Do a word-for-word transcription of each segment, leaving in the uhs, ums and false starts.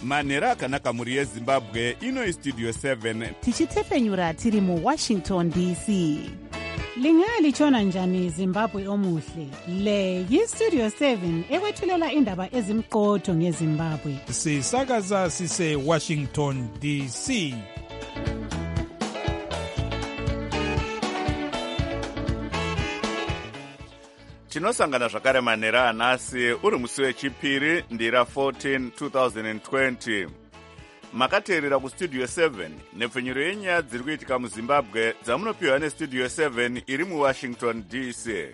manhero akanaka mhuri yezimbabwe. Ino istudio seven tichitepfenyura tiri muwashington D C. Lingalitshona njani Zimbabwe omuhle? Le yistudio seven ekwethulela indaba ezimqotho ngeZimbabwe. Sisakaza sise Washington D C. tinosangana zvakare manhero anhasi uri musi wechipiri ndira fourteen twenty twenty. Makateerera kustudio seven nepfenyuro yenyaya dziri kuitika muzimbabwe dzamunopiwa nestudio seven iri muwashington D C.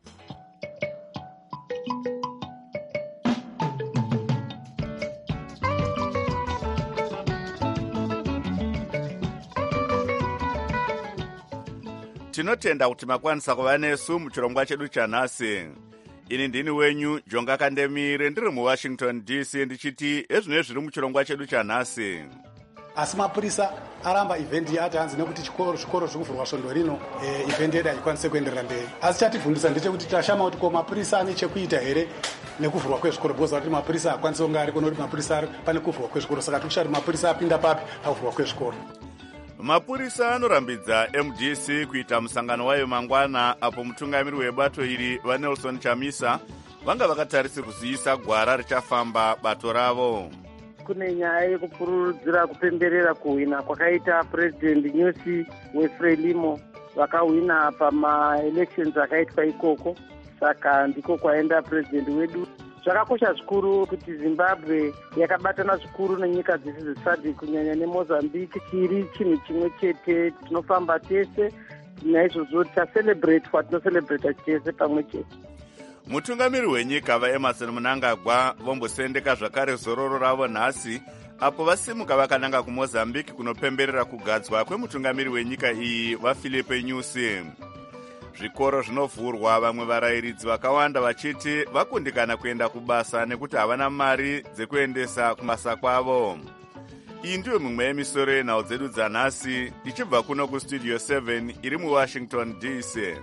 Tinotenda kuti makwanisa kuva nesu muchirongwa chedu chanhasi. Ini ndini wenyu Jonga Kandemire ndiri muwashington D C ndichiti ezvino zviri muchirongwa chedu chanhasi. Asi mapurisa aramba event yati hanzi nekuti chikoro zvikoro zvekuvhurwa svondo rino e, event yedu haikwanise kuenderera mberi. Asi chativhundisa ndechekuti tashama kuti ko mapurisa ane chekuita here nekuvhurwa kwezvikoro, bhoza kuti mapurisa hakwanise kunge ari kunoti mapurisa ari pane kuvhurwa kwezvikoro, saka tikushati mapurisa apinda papi pakuvhurwa kwezvikoro. Mapurisa anorambidza M D C kuita musangano wayo mangwana apo mutungamiri webato iri vaNelson Chamisa vanga vakatarisa kuziisa gwara richafamba bato ravo. Kune nyaya yekupururudzira kupemberera kuhwina kwakaita President Nyusi weFrelimo vakahwina pama-elections akaitwa ikoko, saka ndiko kwaenda president wedu. Zvakakosha zvikuru kuti Zimbabwe yakabatana zvikuru nenyika dzese dzeSADC kunyanya neMozambique, chiri chinhu chimwe chete, tinofamba tese, naizvozvo taselebrate kwatinoselebrata tese pamwe chete. Mutungamiri wenyika vaEmerson Mnangagwa vombosendeka zvakare zororo ravo nhasi apo vasimuka vakananga kuMozambique kunopemberera kugadzwa kwemutungamiri wenyika iyi vaPhilippe Nyusi. Zvikoro zvinovhurwa, vamwe varayiridzi vakawanda vachiti vakundikana kuenda kubasa nekuti havana mari dzekuendesa kumasa kwavo. Iyi ndiyo mimwe yemisoro yenhau dzedu dzanhasi ichibva kuno kustudio seven iri muwashington D C.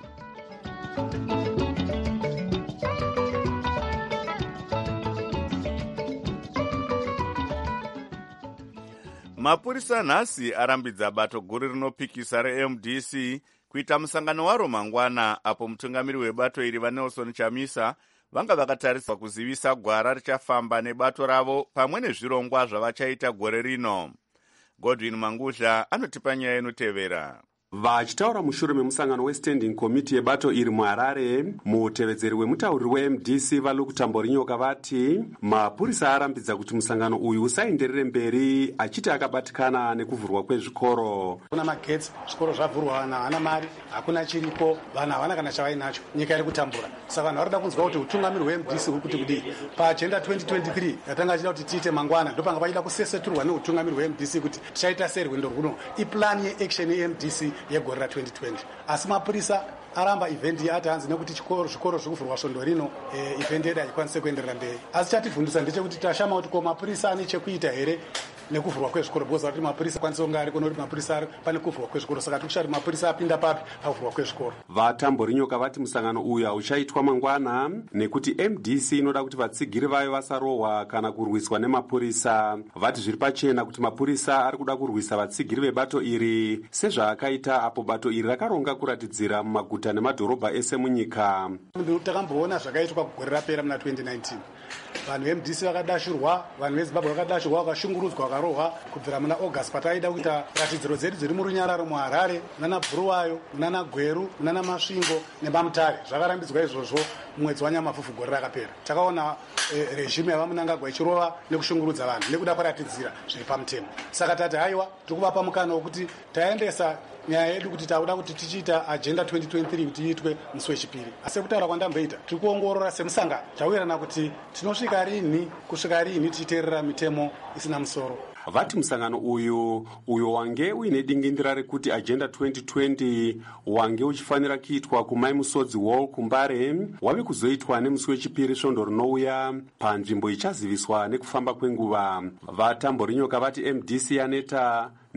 Mapurisa nhasi arambidza bato guru rinopikisa reM D C kuita musangano waro mangwana apo mutungamiri webato iri vaNelson Chamisa vanga vakatariswa kuzivisa gwara richafamba nebato ravo pamwe nezvirongwa zvavachaita gore rino. Godwin Mangusha anotipa nyaya inotevera. Vachitaura mushure memusangano westanding committee yebato iri muHarare, mutevedzeri wemutauriri weM D C vaLuke Tamborinyoka vati mapurisa arambidza kuti musangano uyu usaenderere mberi, achiti akabatikana nekuvhurwa kwezvikoro. Kuna magetsi, zvikoro zvavhurwa, vana havana mari, hakuna chiriko, vana havana kana chavainacho, nyika iri kutambura. Saka vanhu varikuda kunzwa kuti utungamiri weM D C kuti kudii. Paagenda twenty twenty-three yatanga achida kuti tiite mangwana, ndopanga vachida kuseseturwa neutungamiri weM D C kuti tichaita sei rwendo rwuno. Iplan yeaction yeM D C yegore ra twenty twenty. Asi mapurisa aramba event yati hanzi nekuti chikoro zvikoro zvekuvhurwa svondo rino e, event yedu haikwanise kuenderera mberi. Asi chativhundisa ndechekuti tashama kuti ko mapurisa ane chekuita here nekuvhurwa kwezvikoro, bhoza kuti mapurisa akwanise kunge ari kunoti mapurisa ari pane kuvhurwa kwezvikoro, saka tikushati mapurisa apinda papi pakuvhurwa kwezvikoro. VaTamborinyoka vati musangano uyu hauchaitwa mangwana nekuti M D C inoda kuti vatsigiri vayo vasarohwa kana kurwiswa nemapurisa. Vati zviri pachena kuti mapurisa ari kuda kurwisa vatsigiri vebato iri sezvaakaita apo bato iri rakaronga kuratidzira mumaguta nemadhorobha ese munyika. Takamboona zvakaitwa kugore rapera muna twenty nineteen. Vanhu veM D C vakadashurwa, vanhu veZimbabwe vakadashurwa, vakashungurudzwa, vakarohwa kubvira muna August pataida kuita ratidziro dzedu dziri murunyararo muHarare, munana Bhuruwayo, munana Gweru, munana Masvingo neMamutare. Zvakarambidzwa izvozvo mwedzi waNyamavhuvhu gore rakapera. Takaona eh, regime yavaMnangagwa ichirova nekushungurudza vanhu nekuda kwaratidzira zviri pamutemo. Saka tati haiwa tikuvapa mukana wokuti taendesa nyaya yedu kuti tauda kuti tichiita agenda twenty twenty-three kuti iitwe musi wechipiri. Asi kutaura kwandamboita tiri kuongorora semusangano tawirirana kuti tinosvika rini kusvika rini tichiteerera mitemo isina musoro. Vati musangano uyu uyo wange uine dingindira rekuti agenda twenty twenty wange uchifanira kuitwa kumai Musodzi Hall kuMbare wave kuzoitwa nemusi wechipiri svondo rinouya panzvimbo ichaziviswa nekufamba kwenguva. VaTamborinyoka vati M D C yaneta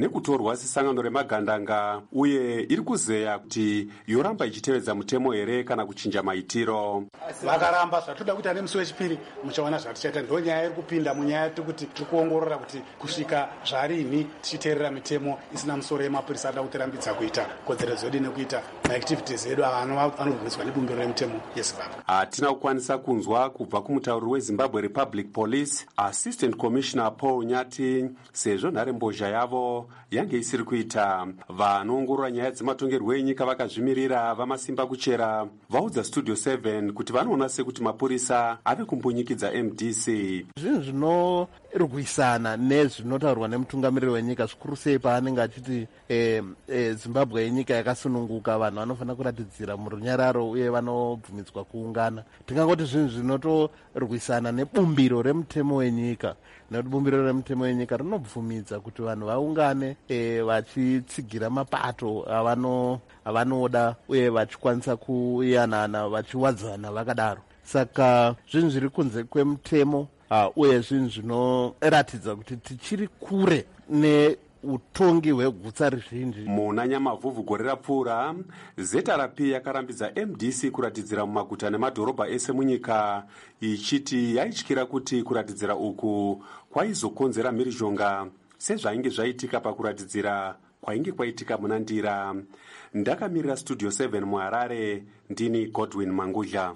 nekutorwa sesangano remagandanga uye iri kuzeya kuti yoramba ichitevedza mutemo here kana kuchinja maitiro. Vakaramba zvatoda kuita nemusi wechipiri muchaona zvatichaita. Ndo nyaya iri kupinda munyaya kuti tiri kuongorora kuti kusvika zvarini tichiteerera mitemo isina musoro yemapurisa ada kutirambidza kuita kodzero zvedu nekuita maactivities edu anorwiswa nebumbiro remutemo yeZimbabwe. Hatina kukwanisa kunzwa kubva kumutauriri weZimbabwe Republic Police Assistant Commissioner Paul Nyati sezvo nharembozha yavo yange isiri kuita. Vanoongorora nyaya dzematongerwo enyika vakazvimirira vamasimba kuchera vaudza Studio seven kuti vanoona sekuti mapurisa ave kumbunyikidza M D C. Zvinhu zvinorwisana nezvinotaurwa nemutungamiriri wenyika zvikuru sei paanenge achiti eh, eh, Zimbabwe yenyika yakasununguka, vanhu vanofanira kuratidzira murunyararo uye vanobvumidzwa kuungana. Tingangoti zvinhu zvinotorwisana nebumbiro remutemo wenyika, nekuti bumbiro remutemo wenyika rinobvumidza kuti vanhu vaungane e, vachitsigira mapato avano avanoda uye vachikwanisa kuyanana vachiwadzana vakadaro. Saka zvinhu zviri kunze kwemutemo uh, uye zvinhu zvinoratidza kuti tichiri kure neutongi hwegutsa rizhinji. Muna Nyamavhuvhu gore rapfuura, Z R P yakarambidza M D C kuratidzira mumaguta nemadhorobha ese munyika ichiti yaityira kuti kuratidzira uku kwaizokonzera mhirizhonga sezvainge zvaitika pakuratidzira kwainge kwaitika muna Ndira. Ndakamirira Studio seven muHarare, ndini Godwin Mangudla.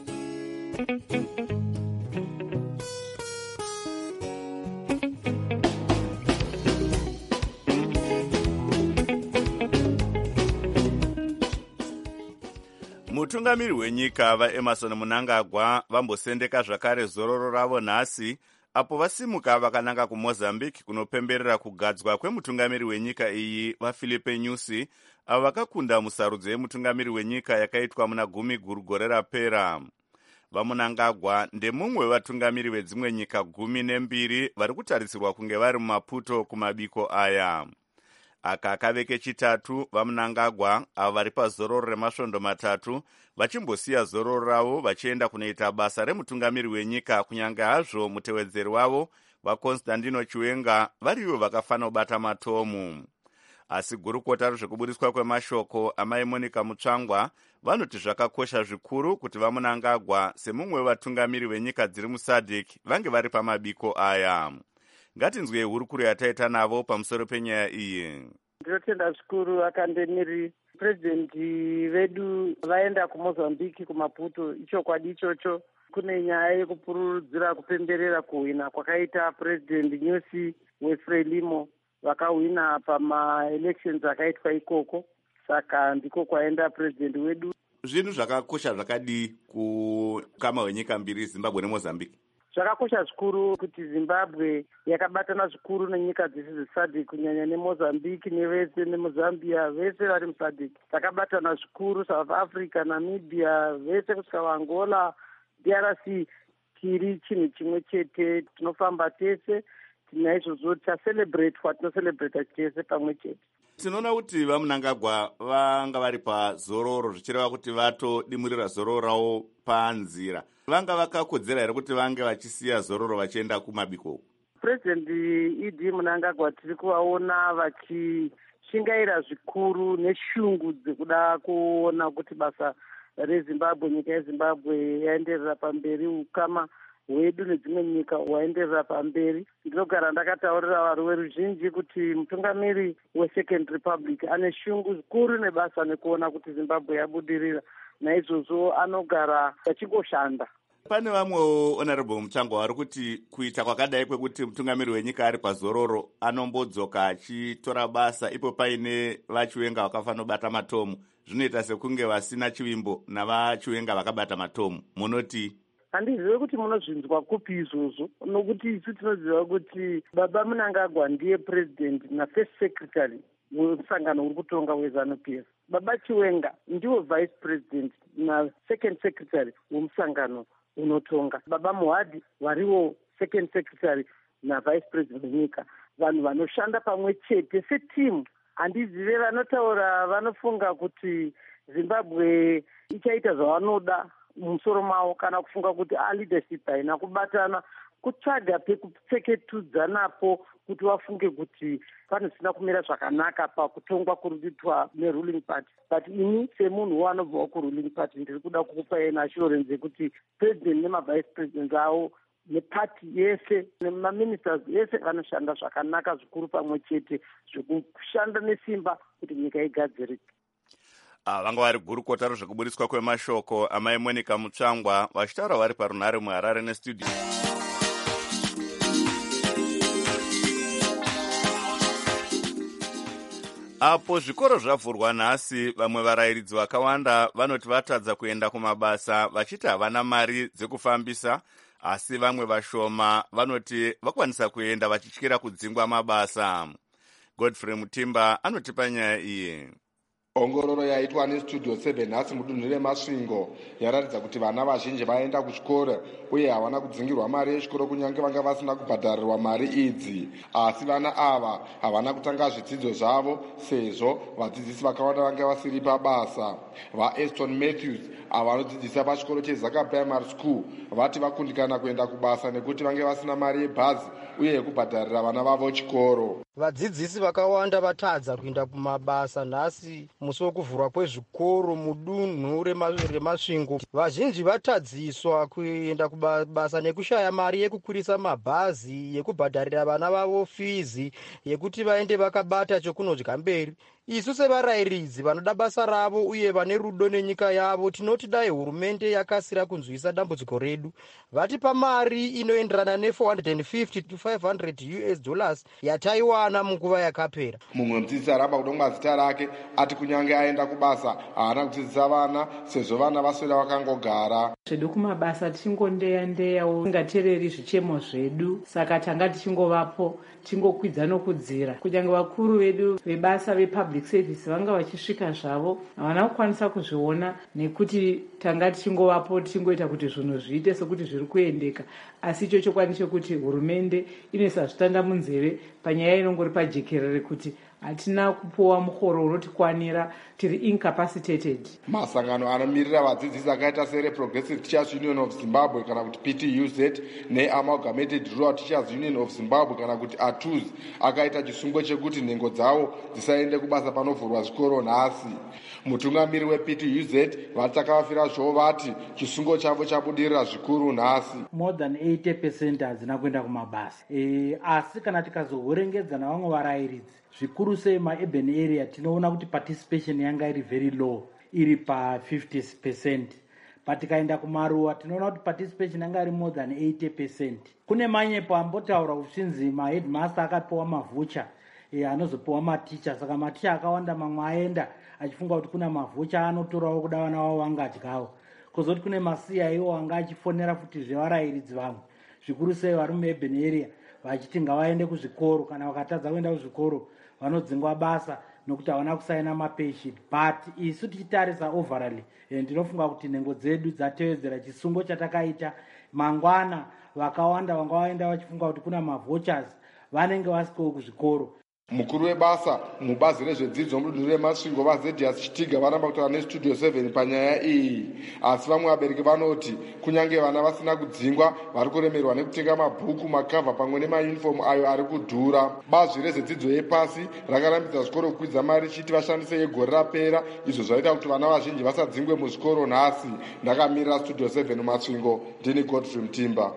Mutungamiri wenyika vaEmerson Mnangagwa vambosendeka zvakare zororo ravo nhasi apo vasimuka vakananga kuMozambique kunopemberera kugadzwa kwemutungamiri wenyika iyi vaFilipe Nyusi avo vakakunda musarudzo yemutungamiri wenyika yakaitwa muna gumi gore rapera. VaMnangagwa ndemumwe wevatungamiri vedzimwe nyika gumi nembiri vari kutarisirwa kunge vari muMaputo kumabiko aya. Aka kave kechitatu vaMnangagwa avo vari pazororo remasvondo matatu vachimbosiya zororo ravo vachienda kunoita basa remutungamiri wenyika, kunyange hazvo mutevedzeri wavo vaConstantino Chiwenga varivo vakafanira kubata matomu. Asi gurukota rezvekuburiswa kwemashoko amai Monica Mutsvangwa vanoti zvakakosha zvikuru kuti vaMnangagwa semumwe wevatungamiri venyika dziri muSADC vange vari pamabiko aya. Ngatinzwe hurukuro yataita navo pamusoro penyaya iyi. Ndinotenda zvikuru vakandeniri purezidenti vedu vaenda kuMozambique kuMaputo. Ichokwadi ichocho. Kune nyaya yekupururudzira kupemberera kuhwina kwakaita purezidenti Nyusi weFrelimo vakahwina pamaelections akaitwa ikoko. Saka ndiko kwaenda purezidenti wedu. Zvinhu zvakakosha zvakadi kukama wenyika mbiri Zimbabwe neMozambique. Zvakakosha zvikuru kuti Zimbabwe yakabatana zvikuru nenyika dzese dzeSADC, kunyanya neMozambique nevese neMozambia vese vari muSADC. Takabatana zvikuru South Africa, Namibia, vese kusvika vaAngola, D R C, tiri chinhu chimwe chete, tinofamba tese, naizvozvo tacelebrate tinocelebrate tese pamwe chete. Tinoona kuti vaMnangagwa vanga vari pazororo zvichireva kuti vatodimurira zororo ravo panzira. Vanga vakakodzera here kuti vange vachisiya zororo vachienda kumabiko? Purezidenti E D Mnangagwa tiri kuvaona vachishingaira zvikuru neshungu dzekuda kuona kuti basa reZimbabwe, nyika yeZimbabwe yaenderera pamberi, ukama hwedu nedzimwe nyika hwaenderera pamberi. Ndinogara ndakataurira vari veruzhinji kuti mutungamiri weSecond Republic ane shungu zikuru nebasa nekuona kuti Zimbabwe yabudirira, naizvozvo anogara achingoshanda. Pane vamwewo honorable Mutsvangwa vari kuti kuita kwakadai kwekuti mutungamiri wenyika ari pazororo anombodzoka achitora basa ipo paine vaChiwenga vakafanira kubata matomu, zvinoita sekunge vasina chivimbo navaChiwenga vakabata matomu. Munoti? Handizivi kuti munozvinzwa kupi izvozvo, nokuti isu tinoziva kuti baba Mnangagwa ndiye president na first secretary wemusangano uri kutonga weZANU P F. Baba Chiwenga ndiwo vice president na second secretary wemusangano unotonga. Baba Muhadi variwo second secretary na vice president wenyika. Vanhu vanoshanda pamwe chete setimu. Handizive vanotaura vanofunga kuti Zimbabwe ichaita zvavanoda mumusoro mavo kana kufunga kuti a leadership haina kubatana kutsvaga pekupfeketudza napo kuti vafunge kuti panosina kumira zvakanaka pakutongwa kurikuitwa neruling party. But ini semunhu wanobvawo kuruling party ndiri kuda kukupai assurance yekuti president nemavice president avo nepati yese nemaministers yese vanoshanda zvakanaka zvikuru pamwe chete zvekushanda nesimba kuti nyika igadzirike. Ah, vanga vari gurukota rezvekubudiswa kwemashoko amai Monica Mutsvangwa vachitaura vari parunhare muHarare nestudio. Apo zvikoro zvavhurwa nhasi, vamwe varayiridzi vakawanda vanoti vatadza kuenda kumabasa vachiti havana mari dzekufambisa, asi vamwe vashoma vanoti vakwanisa kuenda vachityira kudzingwa mabasa. Godfrey Mutimba anotipa nyaya iyi. Ongororo yaitwa nestudio seven nhasi mudunhu reMasvingo yaratidza kuti vana vazhinji vaenda kuchikoro uye havana kudzingirwa mari yechikoro kunyange vanga vasina kubhadharirwa mari idzi. Asi vana ava havana kutanga zvidzidzo zvavo sezvo vadzidzisi vakawanda vanga vasiri pabasa. VaEston Matthews ava vanodzidzisa pachikoro cheZaka Primary School vati vakundikana kuenda kubasa nekuti vange vasina mari yebhazi uye yekubhadharira vana vavo chikoro. Vadzidzisi vakawanda vatadza kuenda kumabasa nhasi musi wekuvhurwa kwezvikoro mudunhu reMasvingo. Vazhinji vatadziswa kuenda kubasa nekushaya mari yekukwirisa mabhazi, yekubhadharira vana vavo fizi, yekuti vaende vakabata chokunodya mberi. Isu sevarayiridzi vanoda basa ravo uye vane rudo nenyika yavo tinoti dai hurumende yakasira kunzwisa dambudziko redu. Vatipa mari inoenderana ne four hundred fifty to five hundred U S dollars yataiwana munguva yakapera. Mumwe mudzidzisi aramba kudongwa zita rake ati kunyange aenda kubasa haana kudzidzisa vana sezvo vana vaswera vakangogara. Zvedu kumabasa tichingondeya ndeyawo tingateereri zvichemo zvedu, saka tanga tichingovapo tingokwidza nokudzira. Kunyange vakuru vedu vebasa vepublic service vanga vachisvika zvavo havana kukwanisa kuzviona nekuti tanga tichingovapo tichingoita kuti zvinhu zviite sekuti zviri kuendeka. Asi icho chokwadi chekuti hurumende inoisa zvitanda munzeve panyaya inongori pajekerere kuti hatina kupuwa muhoro unotikwanira, tiri incapacitated. Masangano anomirira vadzidzisi akaita sere Progressive Teachers Union of Zimbabwe kana kuti P T U Z neAmalgamated Rural Teachers Union of Zimbabwe kana kuti A T U Z akaita chisungo chekuti nhengo dzavo dzisaende kubasa panovhurwa zvikoro nhasi. Mutungamiri weP T U Z vati takavafira zvovo vati chisungo chavo chabudirira zvikuru nhasi. More than eighty percent hadzina kuenda kumabasa. E, asi kana tikazohurengedza navamwe varayiridzi zvikuru sei maurban area tinoona kuti participation yanga iri very low, iri pa fifty percent. But tikaenda kumaruwa tinoona kuti participation yanga iri more than eighty percent. Kune manyepo ambotaura uchinzi maheadmaster akapiwa mavhucha e, anozopiwa maticha, saka maticha akawanda mamwe aenda achifunga kuti kuna mavhucha anotorawo kuda vana vavo vangadyawo. Kozoti kune masiya iwo anga achifonera futi zvevarayiridzi vamwe zvikuru sei vari muurban area vachiti ngavaende kuzvikoro, kana vakatadza kuenda kuzvikoro vanodzingwa basa nokuti havana kusaina mapeshit. But isu tichitarisa overall ndinofunga kuti nhengo dzedu dzatevedzera chisungo chatakaita. Mangwana vakawanda vanga vaenda vachifunga kuti kuna mavouchers vanenge vasikowo kuzvikoro. Mukuru webasa mubazi rezvedzidzo mudunhu reMasvingo vaZedias Chitiga varamba kutaura nestudio seven panyaya iyi. Asi vamwe vabereki vanoti kunyange vana vasina kudzingwa vari kuremerwa nekutenga mabhuku, makavha pamwe nemayunifomu ayo ari kudhura. Bazi rezvedzidzo yepasi rakarambidza zvikoro kukwidza mari richiti vashandise yegore rapera, izvo zvaita kuti vana vazhinji vasadzingwe muzvikoro nhasi. Ndakamirira studio seven Masvingo, ndini Godfrey Mutimba.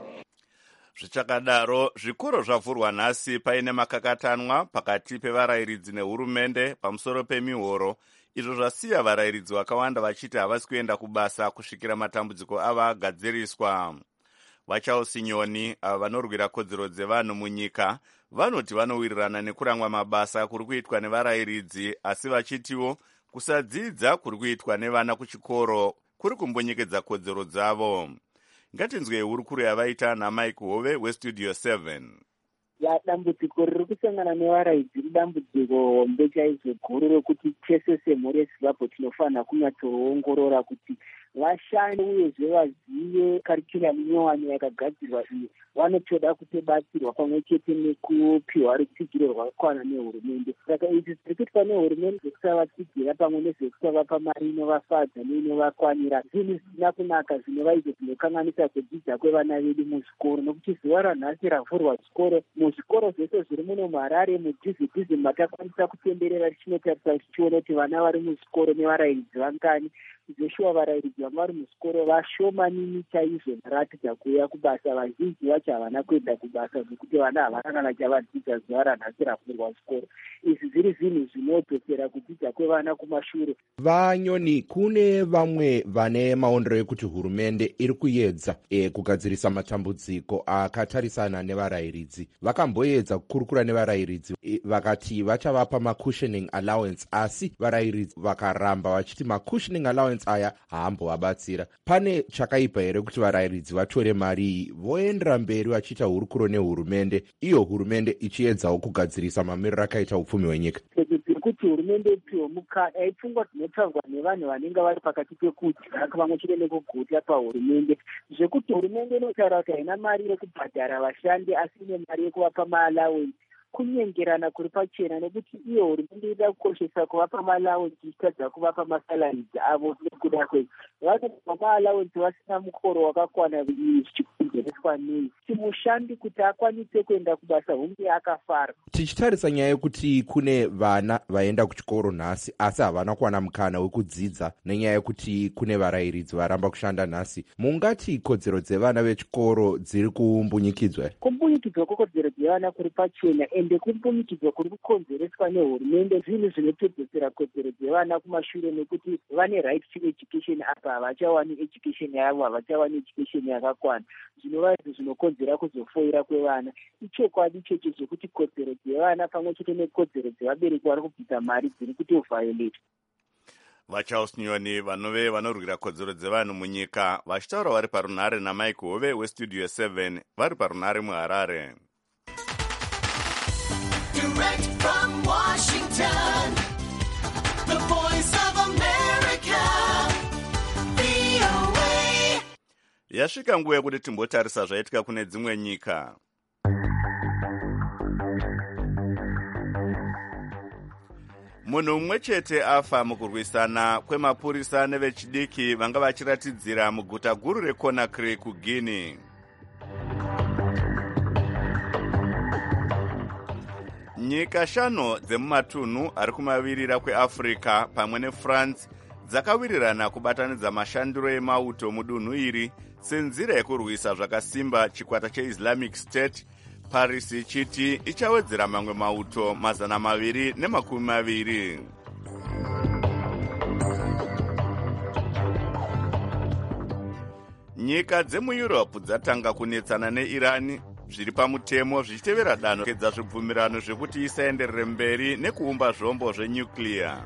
Zvichakadaro, zvikoro zvavhurwa nhasi paine makakatanwa pakati pevarayiridzi nehurumende pamusoro pemihoro, izvo zvasiya varayiridzi vakawanda vachiti havasi kuenda kubasa kusvikira matambudziko ava agadziriswa. VaCharles Nyoni, ava vanorwira kodzero dzevanhu munyika, vanoti vanowirirana nekuramwa mabasa kuri kuitwa nevarayiridzi, asi vachitiwo kusadzidza kuri kuitwa nevana kuchikoro kuri kumbonyekedza kodzero dzavo. Ngatinzwe hurukuru yavaita naMike Hove weStudio seven. Ya dambudziko riri kusangana nevarayiridzi idambudziko hombe chaizvo guru rokuti tese semhuri yeZimbabwe tinofanira kunyatsoongorora kuti vashande uyezve vazive karikiramu nyowani yakagadzirwa iyi vanotoda kutobatsirwa pamwe chete nekupiwa rutsigiro rwakakwana nehurumende. Saka izvi zviri kuitwa nehurumende zvekusavatsigirira pamwe nezvekusavapa mari inovafadza neinovakwanira zvinhu zvisina kunaka zvinova izvo zvinokanganisa kudzidza kwevana vedu muzvikoro, nokuti zuva ranhasi ravhurwa zvikoro muzvikoro zvese zviri muno muHarare mudhizidhizi matakwanisa kutenderera tichinotarisa tichiona kuti vana vari muzvikoro nevarairidzi vangani. Zveshuwa varairidzi vanga vari muzvikoro vashomanini chaizvo varatidza kuuya kubasa, vazhinji vacho havana kuenda kubasa zvekuti vana havana kana chavadzidza zuva ranhasi ravhurwa zvikoro. Izvi zviri zvinhu zvinodzosera kudzidza kwevana kumashure. Vanyoni, kune vamwe vane maondero ekuti hurumende iri kuedza e, kugadzirisa matambudziko akatarisana nevarairidzi. Vakamboedza kukurukura nevarairidzi e, vakati vachavapa macushioning allowance, asi varairidzi vakaramba vachiti macushioning allowance aya haambovabatsira. Pane chakaipa here kuti varairidzi vatore mari iyi voendera mberi vachiita hurukuro nehurumende, iyo hurumende ichiedzawo kugadzirisa mamiriro akaita upfumi hwenyika? Kuti hurumende ipiwe mukana aipfungwa dzinotaurwa nevanhu vanenge vari pakati pekudya vamwe chete nekuguta pahurumende, zvekuti hurumende inotaura kuti haina mari yekubhadhara vashandi asi ine mari yekuvapa maallowance, kunyengerana kuri pachena, nekuti iyo hurumende ida kukoshesa kuvapa maallowance ichitadza kuvapa masalaries avo nekuda kwezvo vanopa maallowance vasina mukoro wakakwana zvichikonzereswa nei kuti mushandi kuti akwanise kuenda kubasa hunge akafara. Tichitarisa nyaya yekuti kune vana vaenda kuchikoro nhasi asi havana kuwana mukana wekudzidza nenyaya yekuti kune varairidzi varamba kushanda nhasi, mungati kodzero dzevana vechikoro dziri kumbunyikidzwa? Kumbunyikidzwa kwekodzero dzevana kuri pachena ende kumbunyikidzwa kuri kukonzereswa nehurumende zvinhu zvinotedzesera kodzero dzevana kumashure, nekuti vane right to education apa havachawani education yavo, havachawani education yakakwana, zvinova izvo zvinokonzera kuzofoira kwevana. Ichokwadi ichocho zvekuti kodzero dzevana pamwe chete nekodzero dzevabereki vari kubvisa mari dziri kuti violate. vaCharles Nyoni vanove vanorwira kodzero dzevanhu munyika vachitaura vari parunhare naMike Hove westudio seven vari parunhare muHarare. Direct from Washington, the voice of America, V O A. Yasvika nguva yekuti timbotarisa zvaitika kune dzimwe nyika. Munhu mumwe chete afa mukurwisana kwemapurisa nevechidiki vanga vachiratidzira muguta guru reConakry kuGuinea. Nyika shanu dzemumatunhu ari kumavirira kweAfrica pamwe neFrance dzakawirirana kubatanidza mashandiro emauto mudunhu iri senzira yekurwisa zvakasimba chikwata cheIslamic State, Paris ichiti ichawedzera mamwe mauto mazana maviri nemakumi maviri. Nyika dzemuEurope dzatanga kunetsana neIran zviri pamutemo zvichitevera danho kedza zvibvumirano zvekuti isaenderere mberi nekuumba zvombo zvenyuclear.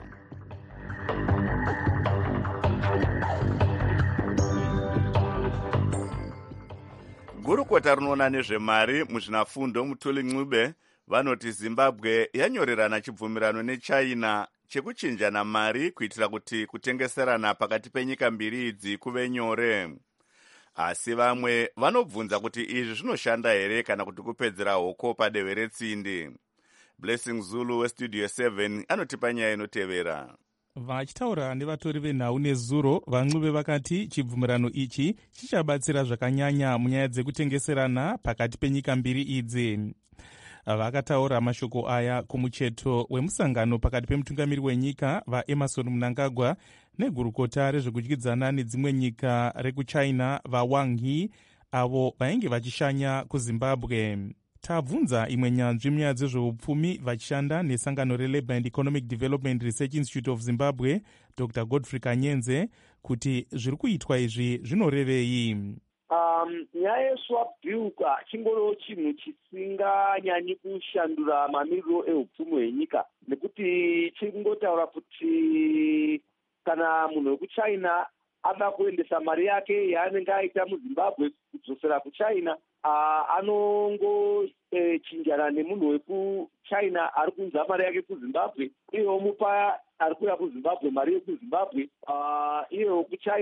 Gurukota rinoona nezvemari muzvinafundo Mutuli Ncube vanoti Zimbabwe yanyorerana chibvumirano neChina chekuchinjana mari kuitira kuti kutengeserana pakati penyika mbiri idzi kuve nyore. Asi vamwe vanobvunza kuti izvi zvinoshanda here kana kuti kupedzera hoko padehwe retsindi. Blessing Zulu westudio seven anotipa nyaya inotevera. Vachitaura nevatori venhau nezuro, vaNcube vakati chibvumirano ichi chichabatsira zvakanyanya munyaya dzekutengeserana pakati penyika mbiri idzi. Vakataura mashoko aya kumucheto wemusangano pakati pemutungamiri wenyika vaEmerson Mnangagwa negurukota rezvekudyidzana nedzimwe nyika rekuChina vaWang Yi, avo vainge vachishanya kuZimbabwe. Tabvunza imwe nyanzvi munyaya dzezveupfumi vachishanda nesangano reLabour and Economic Development Research Institute of Zimbabwe, Doctor Godfrey Kanyenze, kuti zviri kuitwa izvi zvinorevei. Um, nyaya yeswap deal chingoro chinhu chisinganyanyi kushandura mamiriro eupfumi hwenyika, nekuti chingotaura kuti kana munhu wekuChina ada kuendesa mari yake yaanenge aita muZimbabwe kudzosera kuChina, uh, anongochinjana e, nemunhu wekuChina ari kunza mari yake kuZimbabwe, iye omupa ari kuya kuZimbabwe mari yekuZimbabwe, uh, iye wekuChina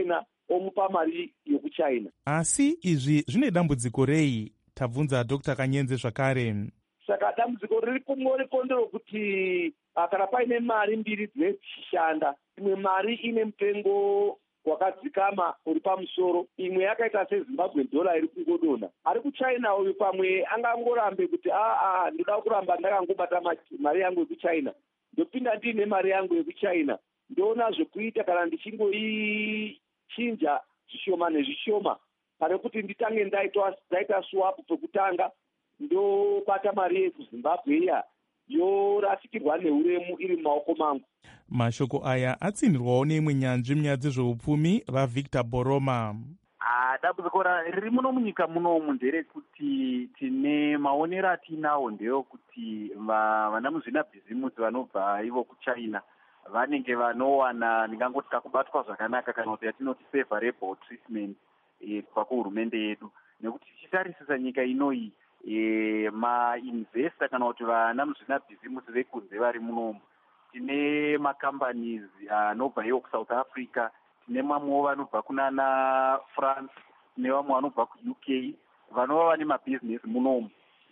omupa mari yokuchina. Asi izvi zvine dambudziko rei? Tabvunza Dr Kanyenze zvakare. Saka dambudziko riri kumwe rikondero kuti kana paine mari mbiri dzinoshanda, imwe mari ine mutengo wakadzikama uri pamusoro, imwe yakaita sezimbabwe dhola iri kungodonha. Ari kuchina uyu pamwe angangorambe kuti aa ndoda kuramba ndakangobata mari yangu yekuchina, ndopinda ndiine mari yangu yekuchina, ndoona zvekuita kana ndichingoichinja zvishoma nezvishoma pane kuti nditange ndaita swap pekutanga ndobata mari yekuzimbabwe iya yorasikirwa neuremu iri mumaoko mangu. Mashoko aya atsinirwawo neimwe nyanzvi munyaya dzezveupfumi vaVictor Boroma. Dambudziko riri muno munyika munomu nderekuti tine maonero atinawo ndeyokuti vana muzvinabhizimusi vanobva ivo kuchina vanenge vanowana ndingangoti kakubatwa zvakanaka kana kuti yatinoti favorable treatment kubva kuhurumende yedu, nekuti tichitarisisa nyika inoyi E, mainvesta kana kuti vana muzvinabhizimusi vekunze vari munomu, tine macompanies anobva iwo kuSouth Africa, tine mamwewo vanobva kunana France, tine vamwe vanobva kuU K vanova vane mabhizinesi munomu.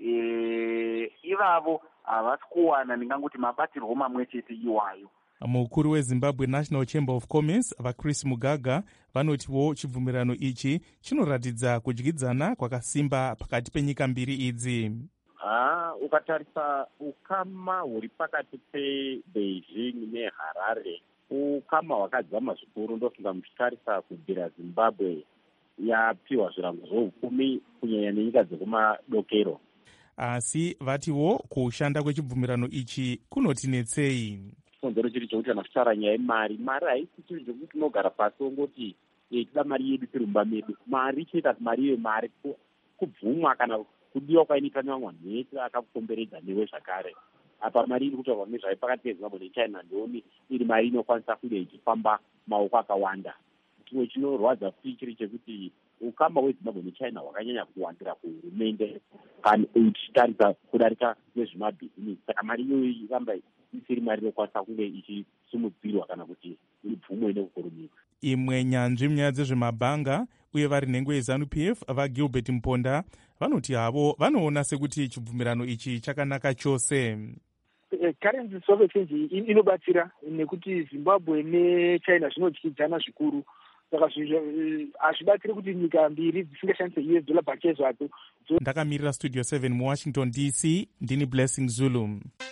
E, ivavo havasi kuwana ndingangoti mabatirwo mamwe chete iwayo. Mukuru weZimbabwe National Chamber of Commerce vaChris Mugaga vanotiwo chibvumirano ichi chinoratidza kudyidzana kwakasimba pakati penyika mbiri idzi. Ah, ukatarisa ukama huri pakati peBeijing neHarare, ukama hwakadzama zvikuru. Ndofunga muchitarisa kubvira Zimbabwe yapiwa zvirango zvoupfumi kunyanya nenyika dzekumadokero. Asi vatiwo kushanda kwechibvumirano ichi kunotinetsei. Konzero chiri chokuti kana kuchara nyaya yemari, mari haisi chiro chokuti tinogara pasi ongoti tida mari yedu tirumba medu. Mari chete mari iyo mari kubvumwa kana kudiwa kwainoita nevamwe nhete akakukomberedza newe zvakare. Apa mari iri kutaurwa nezvayo pakati peZimbabwe neChina ndoni iri mari inokwanisa kunge ichifamba maoko akawanda. Chimwe chinorwadza futi chiri chekuti ukama hweZimbabwe neChina hwakanyanya kuwandira kuhurumende kana uchitarisa kudarika nezvemabhizinesi. Saka mari iyoyo iramba isiri mari inokwanisa kunge ichisimudzirwa kana kuti ibvumwe nekukurumidza. Imwe nyanzvi munyaya dzezvemabhanga uye vari nhengo yeZanu P F vaGilbert Mponda vanoti havo vanoona sekuti chibvumirano ichi chakanaka chose. Currency swap exchange inobatsira nekuti Zimbabwe neChina zvinodyidzana zvikuru, saka hazvibatsiri kuti nyika mbiri dzisingashandise U S dollar pachezvo zvadzo. Ndakamirira Studio seven muWashington D C, ndini Blessing Zulu.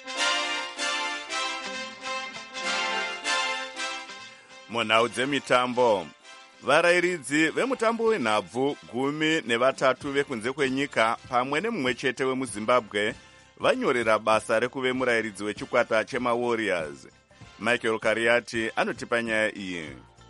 Munhau dzemitambo, varairidzi vemutambo wenhabvu gumi nevatatu vekunze kwenyika pamwe nemumwe chete wemuzimbabwe vanyorera basa rekuve murairidzi wechikwata chemawarriors. Michael Kariati anotipa nyaya iyi.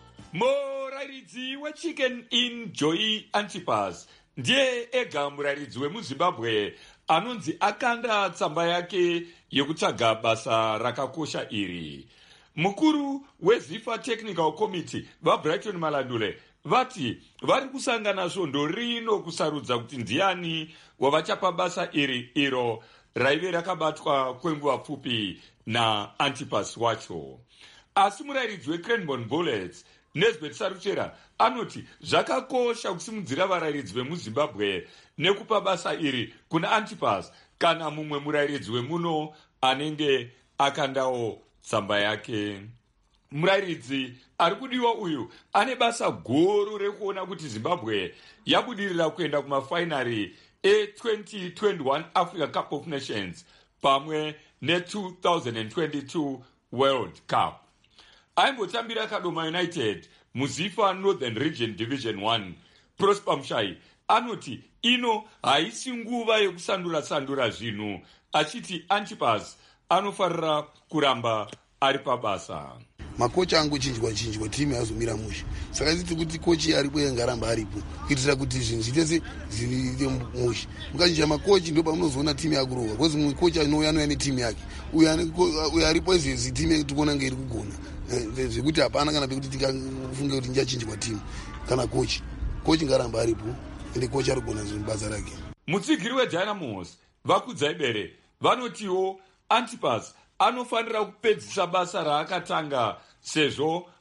Murairidzi weChicken Inn Joy Antipas ndiye ega murairidzi wemuzimbabwe anonzi akanda tsamba yake yekutsvaga basa rakakosha iri. Mukuru weZifa Technical Committee vaBrighton Malandule vati vari kusangana svondo rino kusarudza kuti ndiani wavachapa basa iri iro raive rakabatwa kwenguva pfupi naAntipas wacho. Asi murairidzi weCranbourne Bullets Nesbeth Saruchera anoti zvakakosha kusimudzira varairidzi vemuzimbabwe nekupa basa iri kuna Antipas kana mumwe murairidzi wemuno anenge akandawo tsamba yake. Murairidzi ari kudiwa uyu ane basa guru rekuona kuti Zimbabwe yabudirira kuenda kumafainari e-twenty twenty-one Africa Cup of Nations pamwe ne-two thousand twenty-two World Cup. Aimbotambira Kadoma United muZifa Northern Region Division one. Prosper Mshai anoti ino haisi nguva yekusandura-sandura zvinhu, achiti Antipas anofarira kuramba ari pabasa. Makocha angu chinjwa chinjwa timu yazomira mushe, saka titi kuti kochi aripo ngaramba aripo kuitira kuti zvinhu zvitese zviite mushe. Mukazhinja makochi ndo pamunozoona timu yakurohwa, because mumwe kocha anouya anouya netimu yake, uyo aripo izvezi timu yetikuona nga iri kugona zvekuti hapana kana pekuti tikafunge kuti njachinjwa timu kana kochi. Kochi ngaramba aripo ende kochi arigona zvinhu basa rake. Mutsigiri weDynamos vakudzai vanotiwo Antipas anofanira kupedzisa basa raakatanga sezvo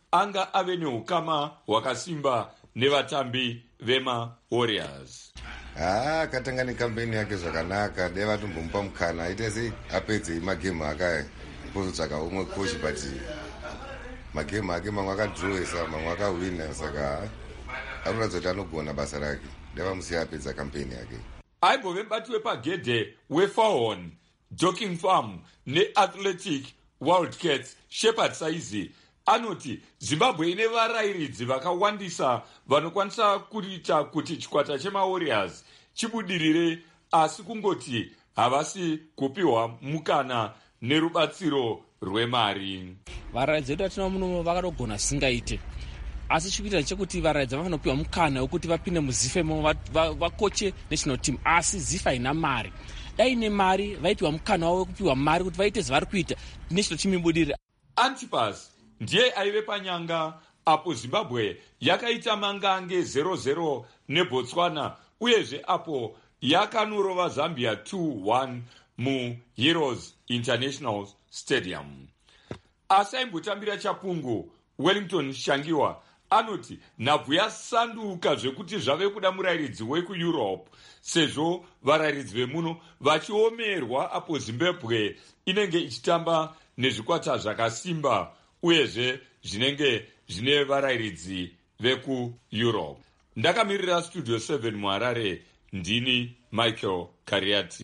anga ave neukama hwakasimba nevatambi vemawarriors. haa akatanga nekambeni yake zvakanaka dai vatombomupa mukana aite sei apedze magemu ake kuzotsvaka umwe kochi but magemu ake mamwe akadrowesa mamwe akahwina saka anoratidza kuti anogona basa rake dai vamusiya apedza kampeni yake. Aibove bati wepagedhe weFarhon, Docking Farm neAthletic Wildcats Shepherd Saizi anoti Zimbabwe ine varairidzi vakawandisa vanokwanisa kuita kuti chikwata chemawarriors chibudirire, asi kungoti havasi kupiwa mukana nerubatsiro rwemari. Varairidzi vedu vatinavo muno vakatogona zvisingaite, asi chikuita chekuti varairidzi vanopiwa mukana wekuti vapinde muzifa imomo vakoche national team, asi zifa haina mari. Dai ine mari vaitiwa mukana wavo wekupiwa mari kuti vaite zvavari kuita national team ibudirire. Antipas ndiye aive panyanga apo Zimbabwe yakaita mangange zero zero neBotswana, uyezve apo yakanorova Zambia two one muHeroes International Stadium. Asaimbotambira chapungu Wellington Shangiwa anoti nhabvu yasanduka zvekuti zvave kuda murairidzi wekuEurope, sezvo varairidzi vemuno vachiomerwa apo Zimbabwe inenge ichitamba nezvikwata zvakasimba uyezve zvinenge zvine varairidzi vekuEurope. Ndakamirira Studio seven muHarare, ndini Michael Kariati.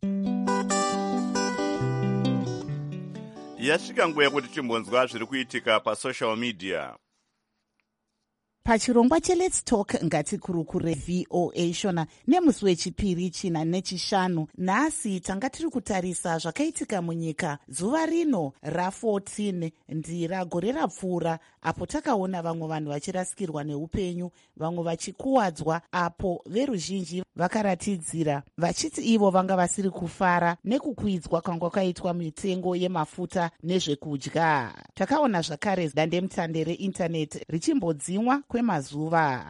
Yasvika nguva yekuti timbonzwa zviri kuitika pasocial media. Pachirongwa cheLet's Talk ngatikurukure V O A shona nemusi wechipiri china nechishanu. Nhasi tanga tiri kutarisa zvakaitika munyika zuva rino rafourteen ndira gore rapfuura, apo takaona vamwe vanhu vachirasikirwa neupenyu, vamwe vachikuwadzwa, apo veruzhinji vakaratidzira vachiti ivo vanga vasiri kufara nekukwidzwa kwanga kwaitwa mitengo yemafuta nezvekudya. Takaona zvakare dandemutande reindaneti richimbodzimwa kwemazuva.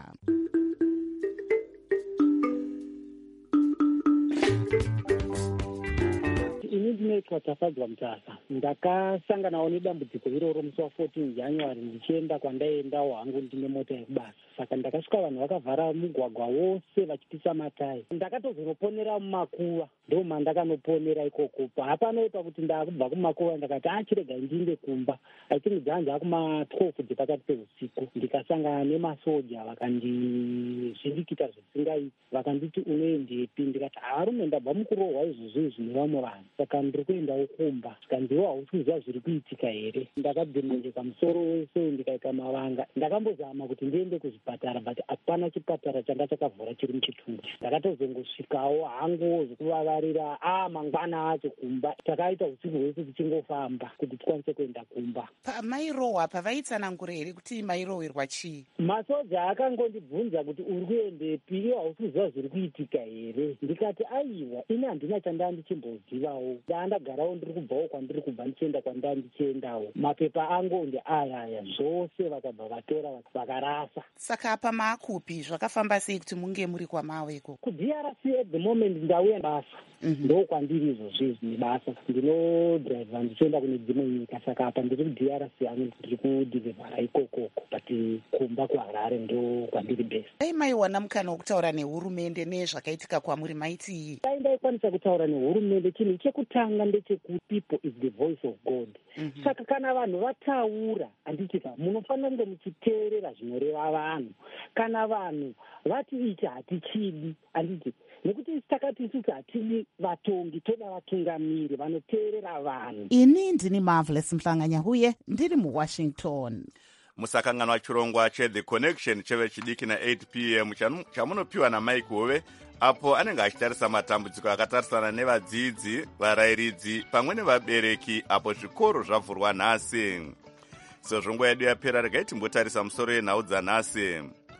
Ini ndinoitwa Tafadzwa Mutasa. Ndakasanganawo nedambudziko iroro musi wa14 January ndichienda kwandaendawo hangu ndine mota yekubasa. Saka ndakasvika vanhu vakavhara mugwagwa wose vachipisa matayi. Ndakatozonoponera mumakuva, ndo mandakanoponera ikoko. Hapanoipa kuti ndakubva kumakuva ndakati achirega ndiinde kumba. Achini dzanzi akuma-twelve dzepakati peusiku. Ndikasangana nemasoja vakandizvindikita zvisingaiti. Vakanditi unoendepi? Ndikati harume ndabva mukurohwa izvozvo izvi nevamwe vanhu. Saka ndiri kuendawo kumba. Ndikanziwo hausi kuziva zviri kuitika here. Ndakabhemendeka musoro wese ndikaita mavanga. Ndakambozama kuti ndiende kuzvipatara, but hapana chipatara changa chakavhura chiri muchitundu. Ndakatozongosvikawo hangu zvekuvavarira a mangwana acho kumba. Takaita usiku hwese tichingofamba kuti tikwanise kuenda kumba. Pamairohwa pavaitsanangura here kuti mairohwerwa chii? Masoja akangondibvunza kuti uri kuendepi, iwo hausi kuziva zviri kuitika here. Ndikati aiwa, ini handina chandaa ndichimbozivawo. Ndandagarawo ndiri kubvawo kwandiri kubva ndichienda kwandaa ndichiendawo. Mapepa angu ndi aya aya zvose vakabva vatora vakarasa. Saka apa maakupi? Zvakafamba sei kuti munge muri kwamaweko? Ku-D R C at the moment ndauya basa. Ndo kwandiri izvozvo nebasa. Ndinodhiraivha ndichienda kune dzimwe nyika, saka apa ndiri ku-D R C hangu ndiri kudhirivhara ikokoko, but kumba kuHarare ndo kwandiri best. Dai maiwana mukana wokutaura nehurumende nezvakaitika kwamuri maiti? Dai ndaikwanisa kutaura nehurumende, chinhu chekutanga ndechekuti people is the voice of God. Mm-hmm. Saka kana vanhu vataura, handitika munofanira kunge muchiteerera zvinoreva vanhu. Kana vanhu vati ichi hatichidi, handiti nekuti takati isusu hatidi vatongi, toda vatungamiri vanoteerera vanhu. Ini ndini Marvelous Mhlanganya huye ndiri muWashington. Musakanganwa chirongwa cheThe Connection cheve chidiki na eight p m chamunopiwa naMike Hove, apo anenge achitarisa matambudziko akatarisana nevadzidzi, varairidzi pamwe nevabereki apo zvikoro zvavhurwa nhasi. Sezvo nguva yedu yapera, regai timbotarisa musoro yenhau dzanhasi.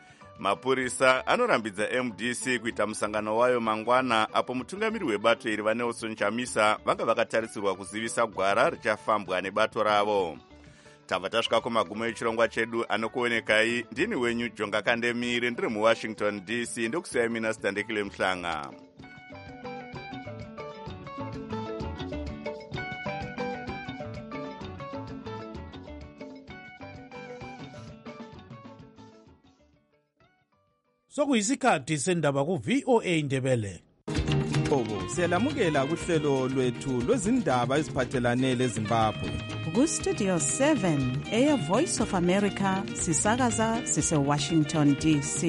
Mapurisa anorambidza M D C kuita musangano wayo mangwana, apo mutungamiri webato iri vaNelson Chamisa vanga vakatarisirwa kuzivisa gwara richafambwa nebato ravo. Tabva tasvika kumagumo echirongwa chedu. Anokuonekai ndini wenyu Jonga Kandemire, ndiri muWashington D C. Ndokusiyai mina Standekile Mhlanga. sokuyisikhathi sendaba ku-V O A Ndebele. Bobo, siyalamukela kuhlelo lwethu lwezindaba eziphathelane leZimbabwe. Ku-Studio seven, Air Voice of America, sisakaza sise-Washington D C.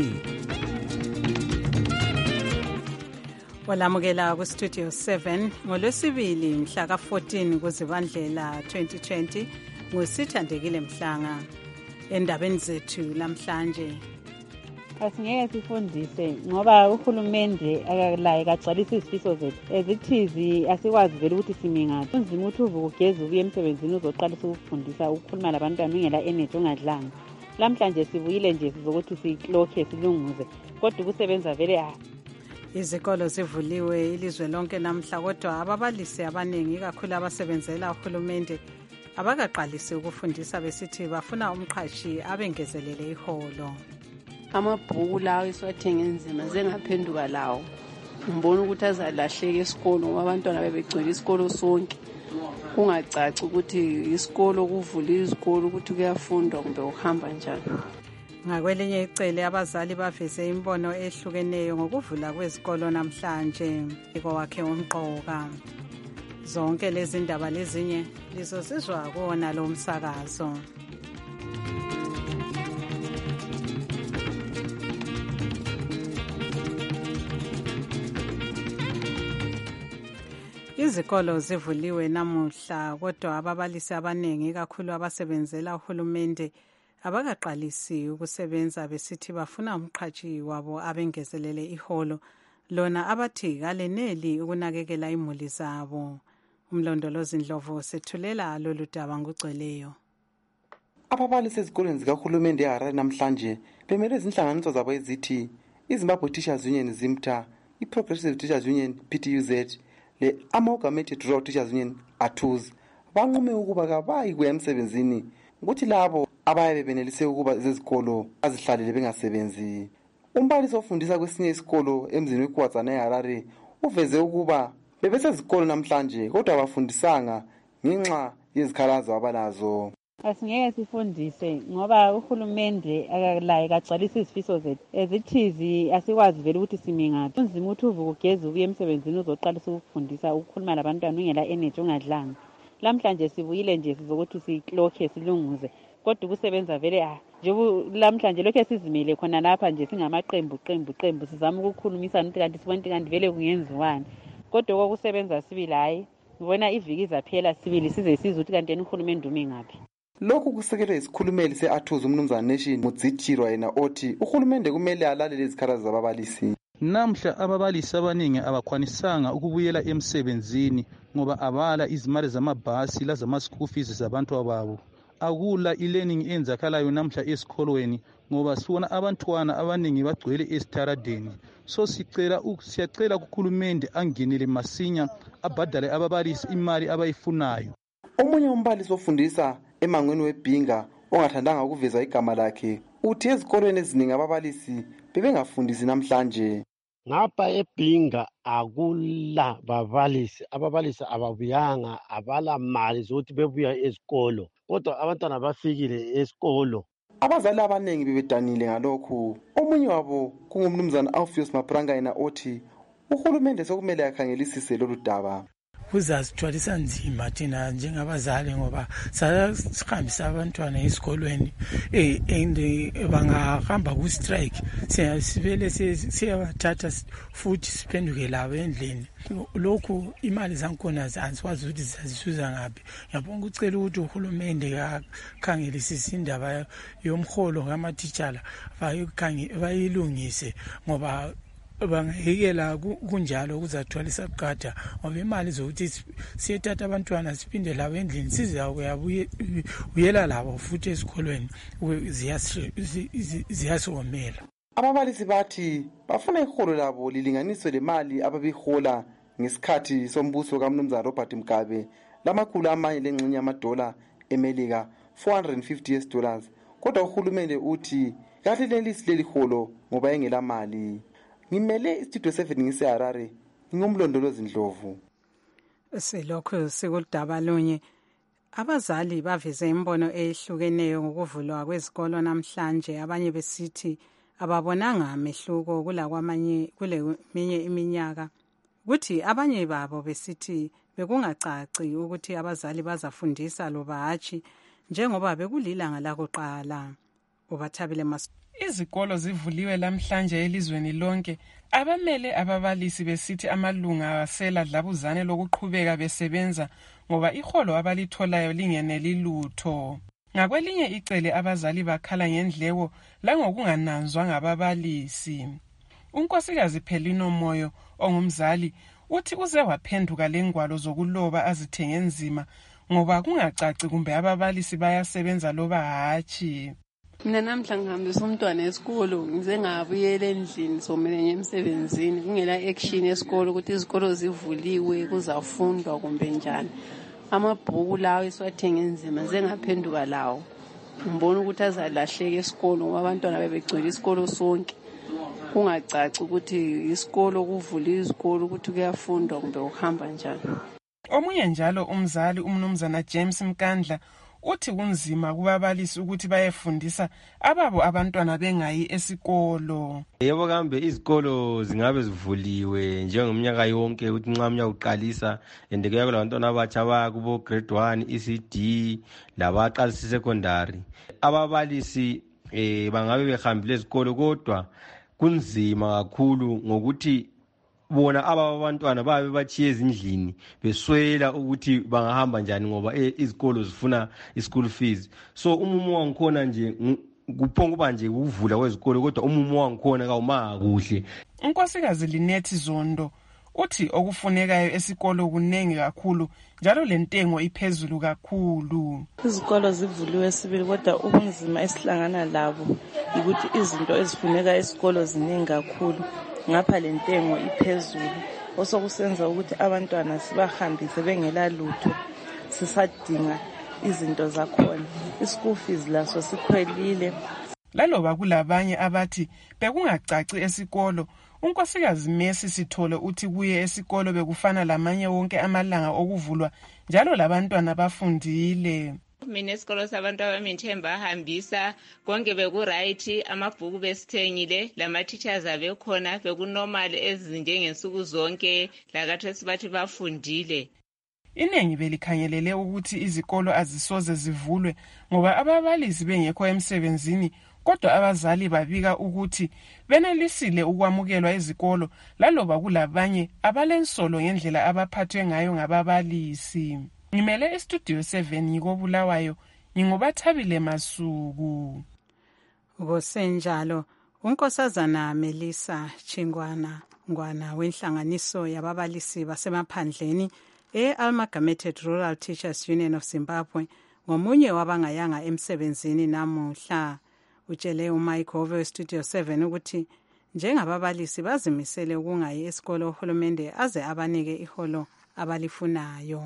Walamukela ku-Studio seven ngolwesibili mhla ka-fourteen kuZibandlela twenty twenty ngusithandekile Mhlanga. Endabeni zethu lamhlanje, asingeke sifundise ngoba uhulumende akalaye kagcwalisa izifiso zethu ezithizi asikwazi vele ukuthi simi ngaphi. Kunzima ukuthi uvuke ugeze ubuye emsebenzini uzoqalisa ukufundisa ukukhuluma labantwana ungela energy ungadlanga. Lamhlanje sibuyile nje sizokuthi siklokhe silunguze kodwa ukusebenza vele ah. Izikolo zivuliwe ilizwe lonke namhla kodwa ababalisi abaningi kakhulu abasebenzela uhulumende abakaqalisi ukufundisa besithi bafuna umqhashi abengezelele iholo. Amabhuku lawo esiwathenge nzima zengaphenduka lawo ngibona ukuthi azalahleka esikolo ngoba abantwana bebegcwele isikolo sonke kungacaci ukuthi isikolo kuvula izikolo ukuthi kuyafundwa kumbe ukuhamba njani. Ngakwelinye icele abazali baveze imbono ehlukeneyo ngokuvula kwezikolo namhlanje kwakhe umqoka. Zonke lezi ndaba lezinye lizosizwa kuwona lo msakazo. Izikolo zivuliwe namuhla kodwa ababalisi abaningi kakhulu abasebenzela uhulumende abakaqalisi ukusebenza besithi bafuna umqhashi wabo abengezelele iholo lona abathi kaleneli ukunakekela imuli zabo. Umlondolozi Ndlovu sethulela lolu daba ngugcweleyo. Ababalisi ezikoleni zikahulumende eHarare namhlanje bemele izinhlanganiso zabo ezithi iZimbabwe Teachers Union ZIMTA, iProgressive Teachers Union P T U Z le Amalgamated Rural Teachers Union A T U Z banqume ukuba kabayi kuya emsebenzini ukuthi labo abaye benelise ukuba ezikolo azihlalele bengasebenzi. Umbalisi ofundisa kwesinye isikolo emzini weKwaZana eHarare uveze ukuba bebesezikolo namhlanje kodwa abafundisanga ngenxa yezikhalazo abalazo. Asingeke sifundise ngoba uhulumende akalaye kagcwalisa izifiso zethu ezithizi asikwazi vele ukuthi simi ngaphi. Kunzima ukuthi uvuke ugeze ubuye emsebenzini uzoqalisa ukufundisa ukukhuluma labantwana ungela energy ungadlanga. Lamhlanje sibuyile nje sizokuthi siklokhe silunguze kodwa ukusebenza vele ah. Njengoba lamhlanje lokho esizimile khona lapha nje singamaqembu qembu qembu sizama ukukhulumisana ukuthi kanti sibona kanti vele kungenziwani. Kodwa kokusebenza sibili hayi ngibona iviki zaphela sibili size siza ukuthi kanti uhulumende umi ngaphi. Lokhu kusekelwe isikhulumeli se-A T U Z umnumzana Nation Mudzithirwa yena othi uhulumende kumele alalele izikhalazo zababalisi. Namhla ababalisi abaningi abakhwanisanga ukubuyela emsebenzini ngoba abala izimali zamabhasi lazama-school fees zabantu ababo. Akula e-learning enzakalayo namhla esikolweni ngoba sibona abantwana abaningi bagcwele esitaradeni. So sicela siyacela kuhulumende angenele masinya abhadale ababalisi imali abayifunayo. Omunye umbalisi ofundisa emangweni weBhinga ongathandanga ukuveza igama lakhe uthi ezikolweni eziningi ababalisi bebengafundisi namhlanje. Ngapha eBhinga akula babalisi, ababalisi ababuyanga, abala mali zokuthi bebuya ezikolo kodwa abantwana bafikile esikolo. Abazali abaningi bebedanile ngalokhu. Omunye wabo kungumnumzana Alpheus Mapranga yena othi uhulumende sokumele akhangelisise lolu daba. Kuzasithwalisa nzima thina njengabazali ngoba sihambisa abantwana esikolweni eh and bangahamba ku strike sivele siyabathatha futhi siphenduke labo endlini. Lokhu imali zankona azikwazi ukuthi zizasuza ngaphi. Ngiyabonga ucela ukuthi uhulumende akhangelisise indaba yomholo kamatitshala bayilungise ngoba bangayekela kunjalo kuzathwalisa bugada ngoba imali zokuthi siyethatha abantwana siphinde labo endlini sizakuyabuyela labo futhi esikolweni ziyasomela. Ababalisi bathi bafuna iholo labo lilinganiswe lemali ababihola ngesikhathi sombuso kaMnumzana Robert Mugabe lamakhulu amanye lengxenye amadola eMelika four hundred fifty US dollars kodwa uhulumende uthi kahle lelisi leli holo ngoba engela mali. Ngimele istudio seven ngiseHarare ngingumlondolozi Ndlovu. Selokho sikudaba lonye abazali baveze imbono ehlukeneyo ngokuvulwa kwezikolo namhlanje abanye besithi ababonanga amehluko kula kwamanye kule minye iminyaka kuthi abanye babo besithi bekungacaci ukuthi abazali bazafundisa loba hatshi njengoba bekulilanga lakuqala. Ubathabile mas Izikolo zivuliwe lamhlanje elizweni lonke. Abamele ababalisi besithi amalunga asela dlabuzane lokuqhubeka besebenza ngoba iholo abalitholayo lingeneli lutho. Ngakwelinye icele abazali bakhala ngendleko langokungananzwa ngababalisi. Unkosikazi Phelino Moyo ongumzali uthi uze waphenduka lengwalo zokuloba azithenge nzima ngoba kungacaci kumbe ababalisi bayasebenza loba hatshi. Mina namhla ngihambisa umntwana esikolo ngize ngabuyela endlini somele ngemsebenzini kungela action esikolo ukuthi izikolo zivuliwe kuzafundwa kumbe njani. Amabhuku lawo esiwathenga enzima ngize ngaphenduka lawo. Ngibona ukuthi azalahleka esikolo ngoba abantwana bebegcwele isikolo sonke. Kungacaci ukuthi isikolo kuvula izikolo ukuthi kuyafundwa kumbe ukuhamba njani. Omunye njalo umzali umnumzana James Mkandla uthi kunzima kubabalisi ukuthi bayefundisa ababo abantwana bengayi esikolo. Yebo kambe izikolo zingabe zivuliwe njengomnyaka yonke ukuthi nxa umnyaka uqalisa ende kuya kulabantwana abatsha baya kubo grade one E C D labaqalisa secondary. Ababalisi eh bangabe behambile ezikolo kodwa kunzima kakhulu ngokuthi bona aba abantwana babe bachiye ezindlini beswela ukuthi bangahamba njani ngoba izikolo zifuna ischool fees. So umumo wangikhona nje kuphonga kuba nje ukuvula kwezikolo kodwa umumo wangikhona kawuma kuhle. Unkosikazi Linethi Zondo uthi okufunekayo esikolo kunengi kakhulu njalo lentengo iphezulu kakhulu. Izikolo zivuliwe sibili kodwa ubunzima esihlangana labo ukuthi izinto ezifuneka esikolo ziningi kakhulu. Ngapha lentengo iphezulu osokusenza ukuthi abantwana sibahambise bengela lutho sisadinga izinto zakhona. Ischool fees laso sikhwelile. Laloba kulabanye abathi bekungacaci esikolo, unkosikazi Messi Sithole uthi kuye esikolo bekufana lamanye wonke amalanga okuvulwa njalo labantwana bafundile. Mina esikolo sabantu abamithemba ahambisa konke bekuright, amabhuku besithengile, lama teachers abekhona, bekunormal ezinjengensuku zonke lakathi sibathi bafundile. Inengi belikhangelele ukuthi izikolo azisoze zivulwe ngoba ababalisi bengekho emsebenzini, kodwa abazali babika ukuthi benelisile ukwamukelwa ezikolo laloba kulabanye abalensolo ngendlela abaphathwe ngayo ngababalisi. Ngimele estudio seven ngikobulawayo ngingobathabile Masuku. Ngosenjalo unkosazana Melissa Chingwana ngwana wenhlanganiso yababalisi basemaphandleni e-Amalgamated Rural Teachers Union of Zimbabwe ngomunye wabangayanga emsebenzini namuhla. Utshele uMike Hove Studio seven ukuthi njengababalisi bazimisele ukungayi esikolo uhulumende aze abanike iholo abalifunayo.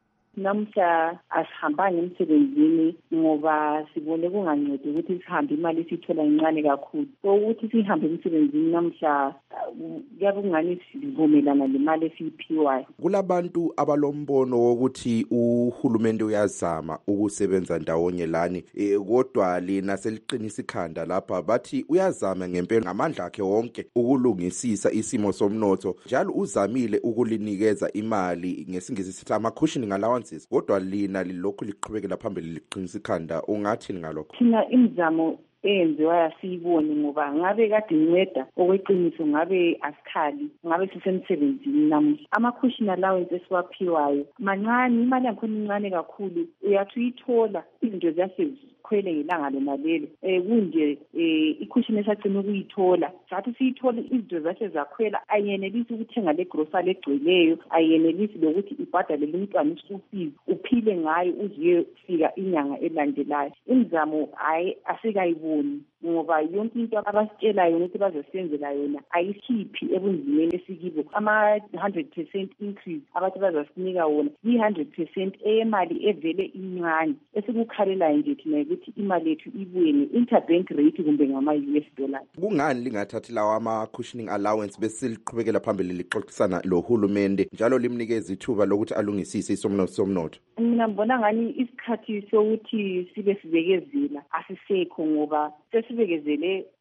Namhla asihambanga emsebenzini ngoba sibone kungancedi ukuthi sihambe imali sithola incane kakhulu. So ukuthi sihambe emsebenzini namhla kuyabe kungani sivumelana lemali esiyiphiwayo. Kulabantu abalombono wokuthi uhulumende uyazama ukusebenza ndawonye lani e, kodwa lina seliqinisa ikhanda lapha bathi uyazama ngempela ngamandla akhe wonke ukulungisisa isimo somnotho njalo uzamile ukulinikeza imali ngesingisi sithi ama cushioning allowance, kodwa lina lilokhu liqhubekela phambili liqinisa ikhanda. Ungathini ngalokho? Thina imizamo eyenziwa yasiyiboni ngoba ngabe kade inceda okweqiniso ngabe asikhali ngabe sisemsebenzini namuhla. Ama-cushion allowance esiwaphiwayo mancane, imali yakhona incane kakhulu, uyathi uyithola izinto ziyasikhwele ngelanga lona lelo. Um kunje um i-cushion esagcina ukuyithola sathi siyithole izinto zase zakhwela, ayenelisi ukuthenga le grocery egcweleyo, ayenelisi lokuthi ibhadale lumntwana i-school fees uphile ngayo uze fika inyanga elandelayo. Imizamo hayi asikayiboni ngoba yonke into abasitshelayo ukuthi bazosenzela yona ayikhiphi ebunzimeni esikibo. Ama one hundred percent increase abathi bazasinika wona yi one hundred percent eyemali evele incane esikukhalelayo nje thina ukuthi imali yethu ibuye ne-interbank rate kumbe ngama-U S dollars. Kungani lingathathi lawa ama-cushioning allowance bese liqhubekela phambili lixoxisana lo hulumende njalo limnikeza ithuba lokuthi alungisise isomnotho somnotho? Mina ngibona ngani isikhathi sokuthi sibe sibekezela asisekho ngoba sesibekezele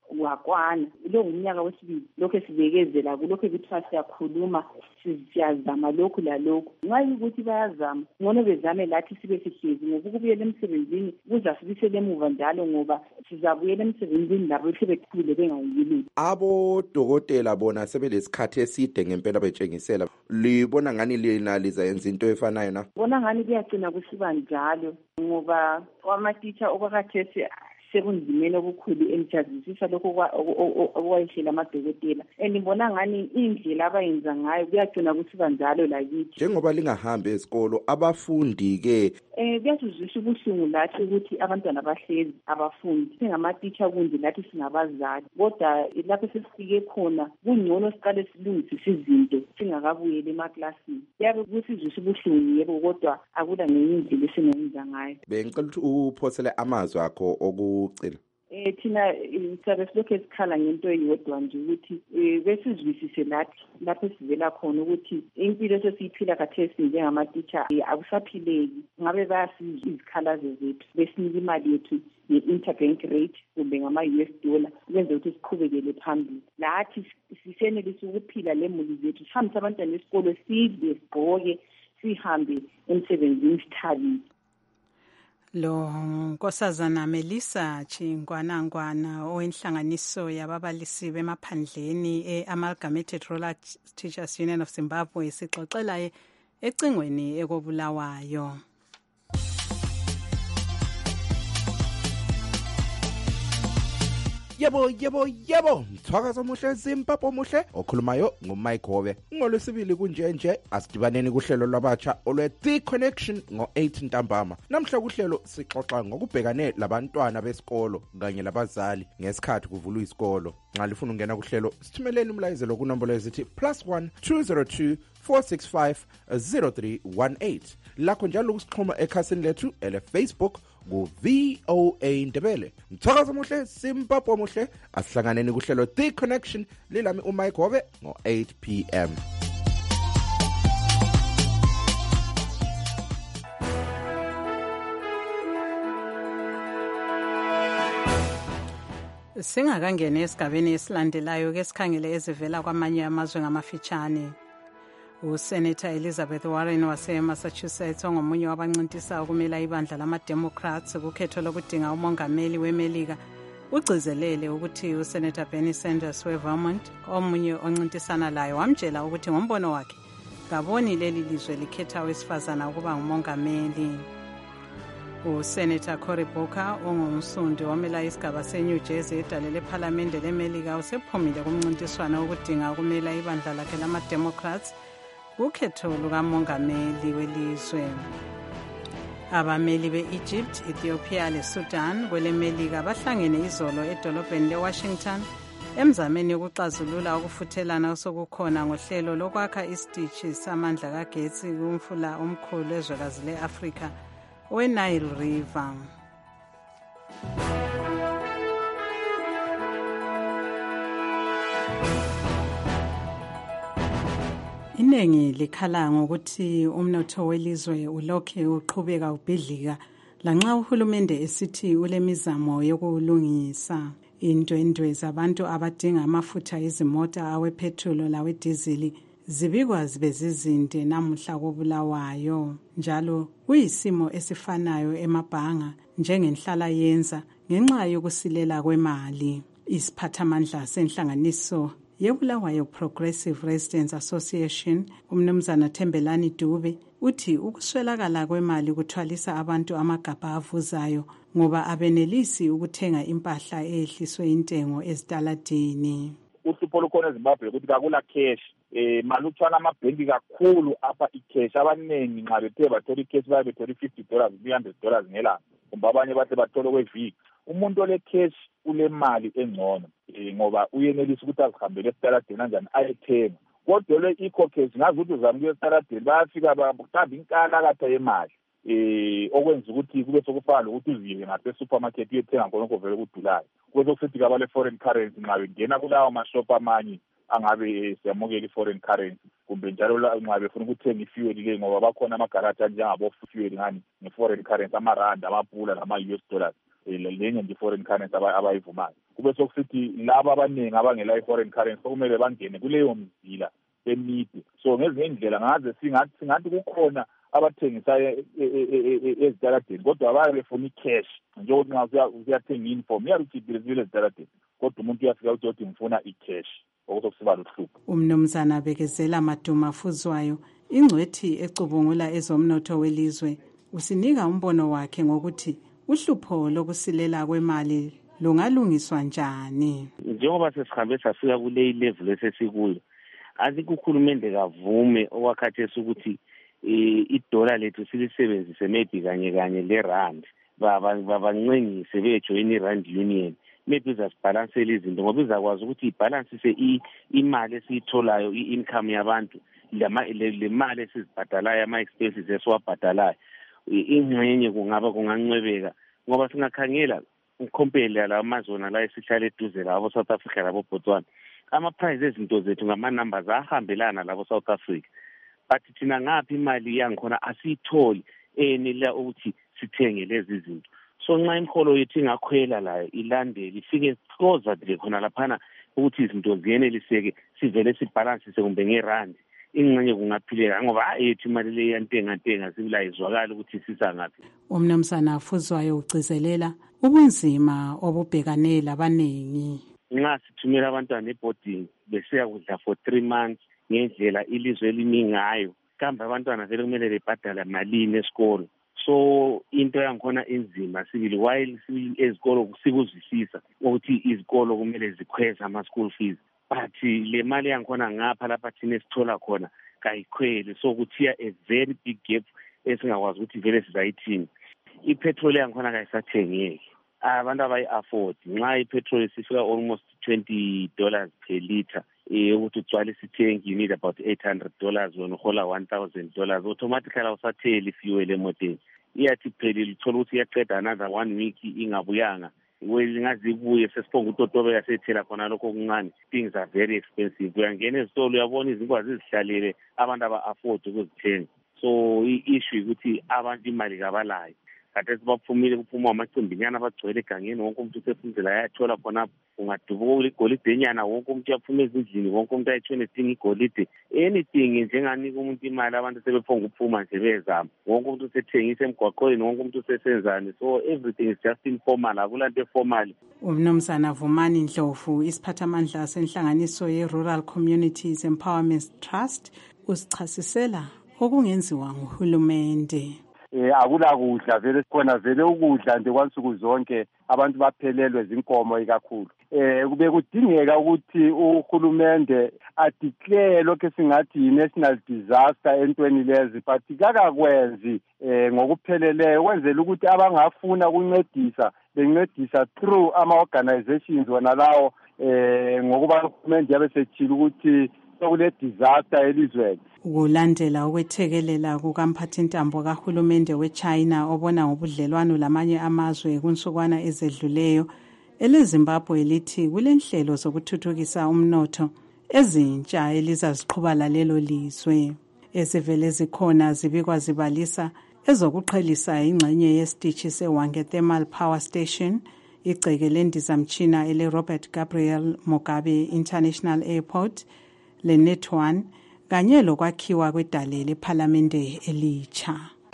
wakwana. Lo ngumnyaka wesibili lokho esibekezela kulokho kuthiwa siyakhuluma siyazama lokhu lalokhu. Nxa ukuthi bayazama ngcono bezame lathi sibe sihlezi ngoba ukubuyela emsebenzini kuzasibisele emuva njalo ngoba sizabuyela emsebenzini labo sebekhulile bengayilutho. Abodokotela bona sebelesikhathi eside ngempela betshengisela. Libona ngani lina lizayenza into efanayo na? Bona ngani kuyagcina kusiba njalo ngoba amatitsha okwakhathesi sekunzimeni obukhulu emjazisisa lokho okwayihlela amadokotela. Andibona ngani indlela abayenza ngayo kuyagcina kusiba njalo lakithi. Njengoba lingahambi esikolo abafundi ke eh kuyasizwisa ubuhlungu lathi ukuthi abantwana bahlezi abafundi. Singamatitsha kunje lathi singabazali. Kodwa lapho sesifike khona kungcono siqale silungisise izinto singakabuyeli emaklasini. Yabe kusizwisa ubuhlungu yebo kodwa akula ngenye indlela esingenza ngayo. Bengicela ukuthi uphosele amazwi akho oku ucela. Eh thina sabe silokho esikhala ngento eyodwa nje ukuthi besizwisise lathi lapho sivela khona ukuthi impilo esesiyiphila khathesi njengamatitsha akusaphileki. Ngabe bayasizwa izikhalazo zethu besinika imali yethu ye-interbank rate kumbe ngama-U S dollar kwenza ukuthi siqhubekele phambili. Lathi sisenelisa ukuphila lemuli zethu sihambise abantwana esikolo sidle sigqoke sihambe emsebenzini sithabile. Lo Nkosazana Melissa Chingwanangwana owenhlanganiso yababalisi bemaphandleni e-Amalgamated Rural Teachers Union of Zimbabwe sixoxela ecingweni ekobulawayo. Yebo yebo yebo mthwakazo omuhle Zimbabwe omuhle okhulumayo nguMike Hobe. Ngolwesibili kunje nje asidibaneni kuhlelo lwabatsha olwe The Connection ngo eight ntambama. Namhla kuhlelo sixoxa ngokubhekane labantwana besikolo kanye labazali ngesikhathi kuvulwa isikolo. Nxa lifuna ungena kuhlelo sithumeleni umlayezelo ku nombolo ezithi plus one two zero two four six five zero three one eight. Lakho njalo ukusixhuma ekhasini lethu ele Facebook ku V O A Ndebele. Mthakazo omuhle Zimbabwe omuhle asihlanganeni kuhlelo The Connection lilami uMike Hobe ngo eight p m. Singakangena esigabeni esilandelayo ke sikhangele ezivela kwamanye amazwe ngamafitshane. uSenator Elizabeth Warren wase-Massachusetts ongomunye wabancintisa ukumela ibandla lama-Democrats kukhetho lokudinga umongameli weMelika ugcizelele ukuthi uSenator Bernie Sanders weVermont omunye oncintisana layo wamtshela ukuthi ngombono wakhe kaboni leli lizwe likhetha owesifazana ukuba ngumongameli. uSenator Cory Booker ongumsundi wamela isigaba seNew Jersey edalele ephalamende leMelika usephumile kumncintiswano wokudinga ukumela ibandla lakhe lama-Democrats ukhetho lukamongameli welizwe. Abameli be-Egypt, Ethiopia leSudan kweleMelika bahlangene izolo edolobheni leWashington emzameni yokuxazulula ukufuthelana osokukhona ngohlelo lokwakha isitishi samandla kagetsi kumfula omkhulu ezwekazi le-Afrika we-Nile River. Iningi likhala ngokuthi umnotho welizwe ulokhe uqhubeka ubhidlika lanxa uhulumende esithi ulemizamo yokulungisa. Indwendwe zabantu abadinga amafutha ezimota awepetrol lawedizili zibikwa zibe zizinde namuhla kobulawayo. Njalo kuyisimo esifanayo emabhanga njengenhlala yenza ngenxa yokusilela kwemali. Isiphathamandla senhlanganiso yeBulawayo Progressive Residents Association umnumzana Thembelani Dube uthi ukuswelakala kwemali kuthwalisa abantu amagabha avuzayo ngoba abenelisi ukuthenga impahla ehliswe intengo ezitaladini. Uhlupho lukhona eZimbabwe ukuthi kakula cash eh mali uthwala amabhenki kakhulu apha icash abaningi nxa bethe bathola icash babe bethola fifty dollars one hundred dollars ngelanga kumbe abanye bathi bathola kweviki. Umuntu ole cash ule mali engcono ngoba uyenelisa ukuthi azihambele esitaladeni kanjani ayethenga. Kodwa le eco-cash ngazi ukuthi uzamukela esitaladeni bayafika bathanda inkala katha yemali eh okwenza ukuthi kube sokufana lokuthi uziye ngase supermarket uyethenga khona okuvele kudulayo. Kwezo kusithi kabale foreign currency nxa bengena kulawo mashop amanye angabe siyamukela i-foreign currency kumbe njalo nxa befuna ukuthenga ifuel le ngoba bakhona amagaraji njengabo fuel ngani nge-foreign currency amaranda amapula nama-U S dollars lenye nje i-foreign currency abayivumayo. Kube sokusithi laba abaningi abangela i-foreign currency kumele bangene kuleyo mzila emide. So ngezinye indlela ngaze singathi singathi kukhona abathengisa ezitaladeni kodwa abaye befuna i-cash njengokuthi nxa usiyathenga i-uniform iyarukhipile zivile ezitaladeni kodwa umuntu uyafika uthi uthi ngifuna i-cash okusokusiba luhlupho. Umnumzana Bekezela Maduma Fuzwayo, ingcwethi ecubungula ezomnotho welizwe, usinika umbono wakhe ngokuthi uhlupho lokusilela kwemali lungalungiswa njani. Njengoba sesihambe safika kule level esesikuyo, asikho uhulumende kavume okwakhathesi ukuthi idola lethu silisebenzise maybe kanye kanye le-rand babancengise bejoyina i-rand union maybe izasibhalansela izinto ngoba izakwazi ukuthi ibhalansise imali esiyitholayo i-income yabantu le mali esizibhadalayo ama-expenses esiwabhadalayo ingxenye kungaba kungancwebeka ngoba singakhangela ukhompela la amazona la esihlala eduze labo South Africa labo Botswana ama-price ezinto zethu ngama-numbers ahambelana labo South Africa but thina ngaphi imali yangikhona asiyitholi enela ukuthi sithenge lezi zinto. So nxa imholo yethu ingakhwela layo ilandele ifike closer nje khona laphana ukuthi izinto ziyeneliseke sivele sibhalansise kumbe ngerandi ingxenye kungaphileka ngoba yethu imali le yantenga ntenga sibila izwakala ukuthi sisa ngaphi. Umnumzana Fuzwayo ucizelela ubunzima obubhekane labanengi. Nxa sithumela abantwana eboarding besiya kudla for three months ngendlela ilizwe eliningayo kambe abantwana vele kumele bebhadala malini esikolo. So into yangikhona enzima sibili while ezikolo sikuzwisisa ukuthi izikolo kumele zikhweze ama-school fees but le mali yangikhona ngapha lapha thina esithola khona kayikhwele so kuthiya a very big gap esingakwazi ukuthi vele sizayithini. Ipetrol yangikhona kayisathengeki abantu abayi-afford nxa ipetrol sifika almost twenty dollars per litre ukuthi ugcwale isithengi you need about eight hundred dollars wena uhola one thousand dollars automatically awusatheli ifuel emoteni iyathi phelile uthola ukuthi iyaqeda another one week ingabuyanga ingazibuye sesiphonga utotobeka sethela khona lokho okuncane things are very expensive uyangena ezitolo uyabona izinto azizihlalele abantu aba-afford ukuzithenga so i-issue ukuthi abantu imali kabalayo kade sibaphumile kuphuma amacimbinyana abagcwele egangeni wonke umuntu usefundela ayathola khonapho ungadubuka igolide enyana wonke umuntu uyaphuma ezindlini wonke umuntu ayithwene edinga igolide anything njenganika umuntu imali abantu sebephonga ukuphuma nje bezama wonke umuntu usethengisa emgwaqweni wonke umuntu usesenzani so everything is just informal akulanto eformal. Umnumzana Vumani Ndlovu isiphathamandla senhlanganiso ye-Rural Communities Empowerment Trust usichasisela okungenziwa nguhulumende. Eh akula kudla vele sikhona vele ukudla nje kwansuku zonke abantu baphelelwe zinkomo ikakhulu. Eh kube kudingeka ukuthi uhulumende adeclare lokho singathi i-national disaster entweni lezi but kakakwenzi eh ngokupheleleyo kwenzela ukuthi abangafuna ukuncedisa bencedisa through ama organizations wona lawo eh ngokuba uhulumende yabe sechila ukuthi sokule disaster elizweni. Ukulandela ukwethekelela kukamphathintambo kahulumende weChina obona ngobudlelwano lamanye amazwe kunsukwana ezedluleyo eleZimbabwe lithi kulenhlelo zokuthuthukisa umnotho ezintsha elizaziqhuba lalelo lizwe ezivele zikhona zibikwa zibalisa ezokuqhelisa ingxenye yesitishi seWange Thermal Power Station igceke lendizamtshina ele Robert Gabriel Mugabe International Airport le Net one kanye lokwakhiwa kwedale lephalamende elitsha.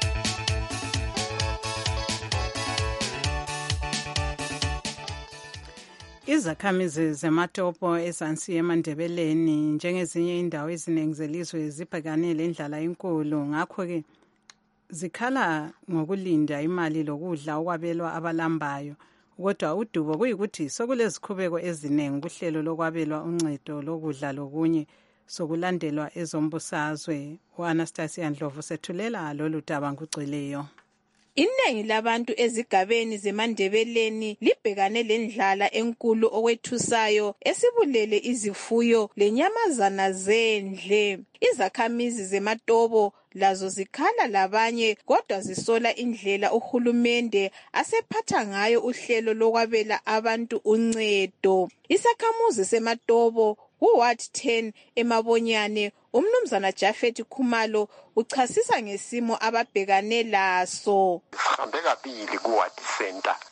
Izakhamizi zematopo ezansi eMandebeleni njengezinye indawo eziningi zelizwe zibhekane lendlala enkulu ngakho ke zikhala ngokulinda imali lokudla okwabelwa abalambayo kodwa udubo kuyikuthi sokulezikhubeko eziningi kuhlelo lokwabelwa uncedo lokudla lokunye sokulandelwa ezombusazwe. U-Anastasia Ndlovu sethulela lolu daba ngugcweleyo. Iningi labantu ezigabeni zeMandebeleni libhekane lendlala enkulu okwethusayo esibulele izifuyo lenyamazana zendle. Izakhamizi zematobo lazo zikhala labanye kodwa zisola indlela uhulumende asephatha ngayo uhlelo lokwabela abantu uncedo. Isakhamuzi sematobo uWard ten eMabonyane umnumzana Jafet Khumalo uchasisa ngesimo ababhekane laso. Sihambe kabili kuWard Center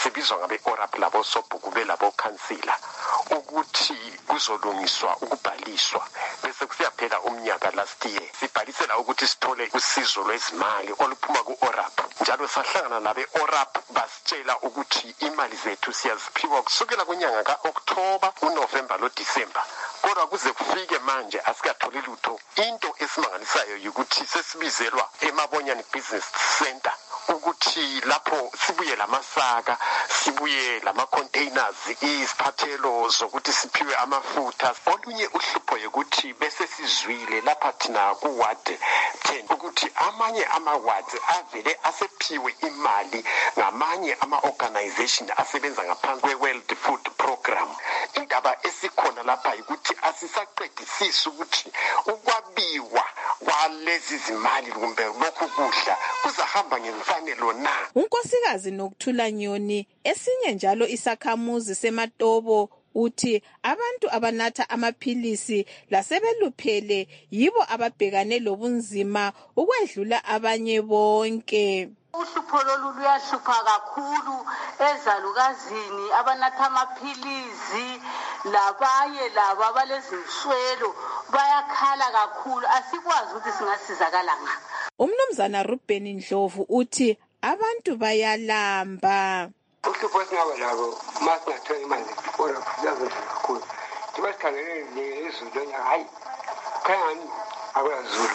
sibizwa ngabe orap labo sobhuku belabo councilor ukuthi kuzolungiswa ukubhaliswa bese kusiyaphela umnyaka last year sibhalisela ukuthi sithole usizo lwezimali oluphuma ku-orap njalo sahlangana nabe orap basitshela ukuthi imali zethu siyaziphiwa kusukela kwinyanga ka-Oktoba uNovemba lo-Disemba kodwa kuze kufike manje asikatholi lutho. Into esimangalisayo ukuthi sesibizelwa eMabonyane Business Center ukuthi lapho sibuye lamasaka sibuye lama-containers iziphathelo zokuthi siphiwe amafutha. Olunye uhlupho yokuthi bese sizwile lapha thina kuward ten ukuthi amanye ama-wards avele asephiwe imali ngamanye ama-organization asebenza ngaphansi kwe-World Food Program. Indaba esikhona lapha ukuthi asisaqedisisi ukuthi ukwabiwa kwalezi zimali kumbe lokhu kudla kuzahamba ngemfanelo na. uNkosikazi Nokuthula Nyoni esinye njalo isakhamuzi seMatobo uthi abantu abanatha amaphilisi lasebeluphele yibo ababhekane lobunzima ukwedlula abanye bonke. Uhlupho lolu luyahlupha kakhulu ezalukazini abanatha amaphilisi labanye laba abalezinswelo bayakhala kakhulu asikwazi ukuthi singasizakala nga. Umnumzana Ruben Ndlovu uthi abantu bayalamba. Uhlupho esingaba labo masingathola imali ora kuzazona kakhulu. Tibasikhangele lezulu nya hayi khani akwazulu.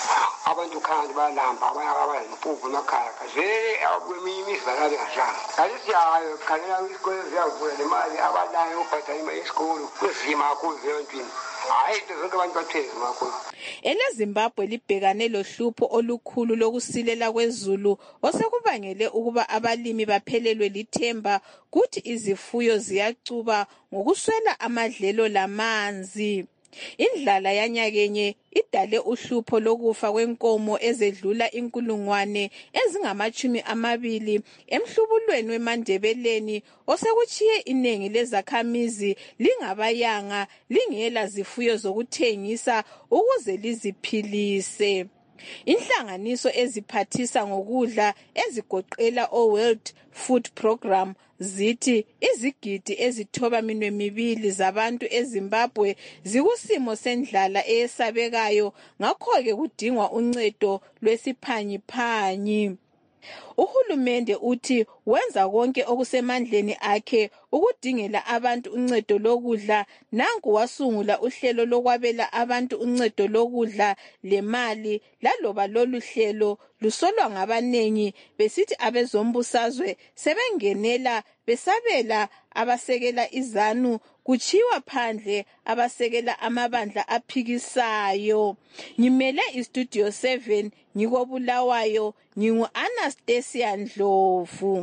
Abantu khandi balamba abaya impuphu nakhaya kaze akweminye imizakalo kanjalo alisiyayo khalela isikole ziyavula le mali abalayo uphatha ima isikole kuzima kakhulu leyontini hayi zonke abantu bathezi makhulu. EleZimbabwe libhekane lohlupho olukhulu lokusilela kwezulu osekubangele ukuba abalimi baphelelwe lithemba kuthi izifuyo ziyacuba ngokuswela amadlelo lamanzi. Indlala yanyakenye idale uhlupho lokufa kwenkomo ezedlula inkulungwane ezingamachumi amabili emhlubulweni weMandebeleni osekuchiye iningi lezakhamizi lingabayanga lingela zifuyo zokuthengisa ukuze liziphilise. Inhlanganiso eziphathisa ngokudla ezigoqela o-World Food Program zithi izigidi ezithoba minwe mibili zabantu eZimbabwe zikusimo sendlala eyesabekayo ngakho-ke kudingwa uncedo lwesiphanyiphanyi. Uhulumende uthi wenza konke okusemandleni akhe ukudingela abantu uncedo lokudla. Nanku wasungula uhlelo lokwabela abantu uncedo lokudla lemali laloba lolu hlelo lusolwa ngabanengi besithi abezombusazwe sebengenela besabela abasekela izanu kuchiwa phandle abasekela amabandla aphikisayo. Ngimele iStudio seven ngikobulawayo ngingu Anastasia Ndlovu.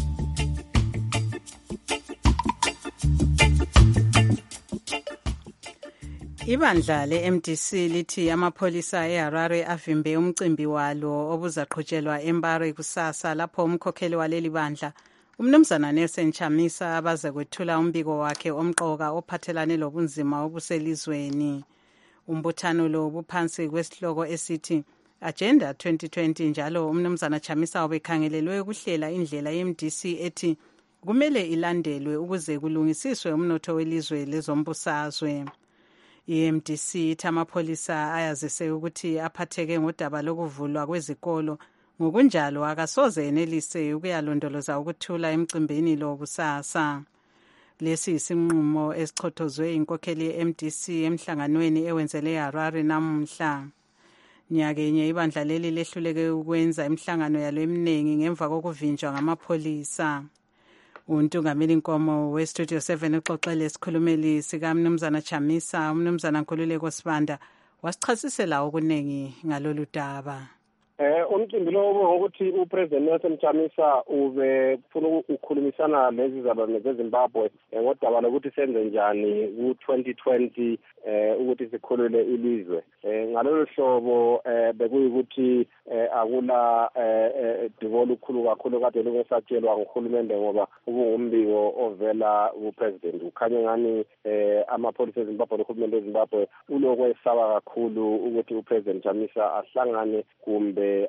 Ibandla le-M D C lithi amapholisa eHarare avimbe umcimbi walo obuzaqhutshelwa eMbare kusasa lapho umkhokheli waleli bandla umnumzana Nelson Chamisa abaze kwethula umbiko wakhe omqoka ophathelane lobunzima obuselizweni. Umbuthano lo buphansi kwesihloko esithi Agenda twenty twenty njalo umnumzana Chamisa ubekhangelelwe ukuhlela indlela ye-M D C ethi kumele ilandelwe ukuze kulungisiswe umnotho welizwe lezombusazwe. I-M D C ithi amapholisa ayazise ukuthi aphatheke ngodaba lokuvulwa kwezikolo ngokunjalo akasoze enelise ukuyalondoloza ukuthula emcimbini lo kusasa. Lesi isinqumo esichothozwe inkokheli ye-M D C emhlanganweni ewenzele eHarare namuhla. Nyakenye ibandla leli lehluleke ukwenza imihlangano yalo eminingi ngemva kokuvinjwa ngamapholisa. Untungameli Nkomo weStudio seven uxoxele isikhulumeli sikamnumzana Chamisa umnumzana Nkululeko Sibanda wasichasisela okunengi ngalolu daba. Eh umcimbi lo ukuthi uPresident Nelson Chamisa ubefuna ukukhulumisana lezi zabane zeZimbabwe ngodaba lokuthi senze njani ku twenty twenty eh ukuthi sikhulule ilizwe. Eh ngalolu hlobo eh bekuyikuthi akula eh divolo ukukhulu kakhulu kade lungesatshelwa nguhulumende ngoba ubungumbiko ovela kuPresident ukhanye ngani eh amapholisa eZimbabwe nohulumende weZimbabwe ulokwesaba kakhulu ukuthi uPresident Chamisa ahlangane kumbe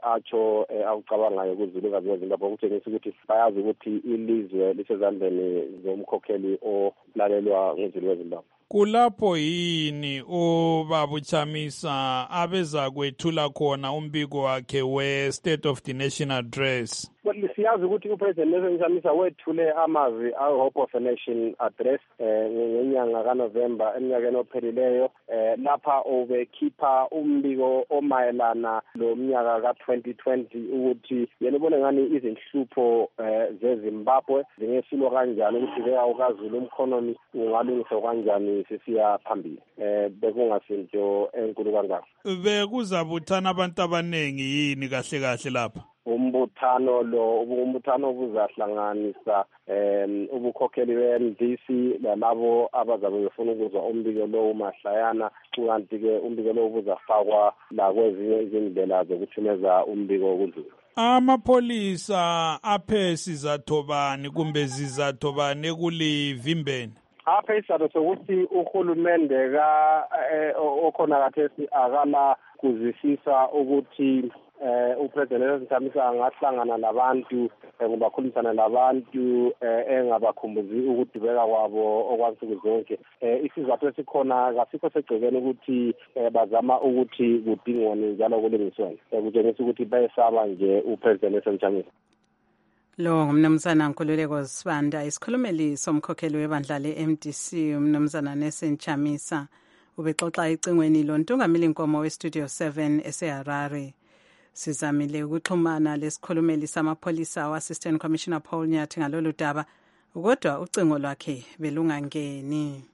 atsho awucabangayo kuzulukazi weZimbabwe ukutshengisa ukuthi bayazi ukuthi ilizwe lisezandleni zomkhokheli olalelwa nguzulu weZimbabwe. Kulapho yini ubaba uChamisa abeza kwethula khona umbiko wakhe we-State of the Nation Address? Well, siyazi ukuthi uPresident Nelson Chamisa wethule amazwi a-Hope of a Nation Address ngenyanga kaNovemba eminyakeni ophelileyo, lapha ubekhipha umbiko omayelana lo mnyaka ka-twenty twenty ukuthi yena ubone ngani izinhlupho zeZimbabwe zingesilwa kanjani ukuthi bekawukazulu umkhonomi ungalungiswa kanjani sisiya phambili. Bekungasinto enkulu kangako. Bekuzabuthana abantu abanengi yini kahle kahle lapha? Umbuthano lo umbuthano obuzahlanganisa em ubukhokheli be-M D C lalabo abazabe befuna ukuzwa umbiko lo mahlayana, kanti ke umbiko lo ubuzafakwa la kwezinye izindlela zokuthumeza umbiko kuzulu. Amapholisa aphe sizathobani kumbe zizathobani ekulivimbeni? Apha isizathu sokuthi uhulumende ka okhona kathesi akala kuzwisisa ukuthi eh uPresident Nelson Chamisa angahlangana labantu ngobakhulumisana labantu engabakhumbuzi ukudibeka kwabo okwansuku zonke. Isizathu esikhona kasikho segcekeni ukuthi bazama ukuthi kudingwane njalo kulungiswe, kutshengisa ukuthi bayesaba nje uPresident Nelson Chamisa. Lo ngumnumzana Nkululeko Sibanda, isikhulumeli somkhokheli webandla le-M D C umnumzana Nelson Chamisa, ubexoxa icingweni lontungameli inkomo we-Studio seven eseHarare. Sizamile ukuxhumana lesikhulumeli samapholisa wa-Assistant Commissioner Paul Nyathi ngalolu daba, kodwa ucingo lwakhe belungangeni.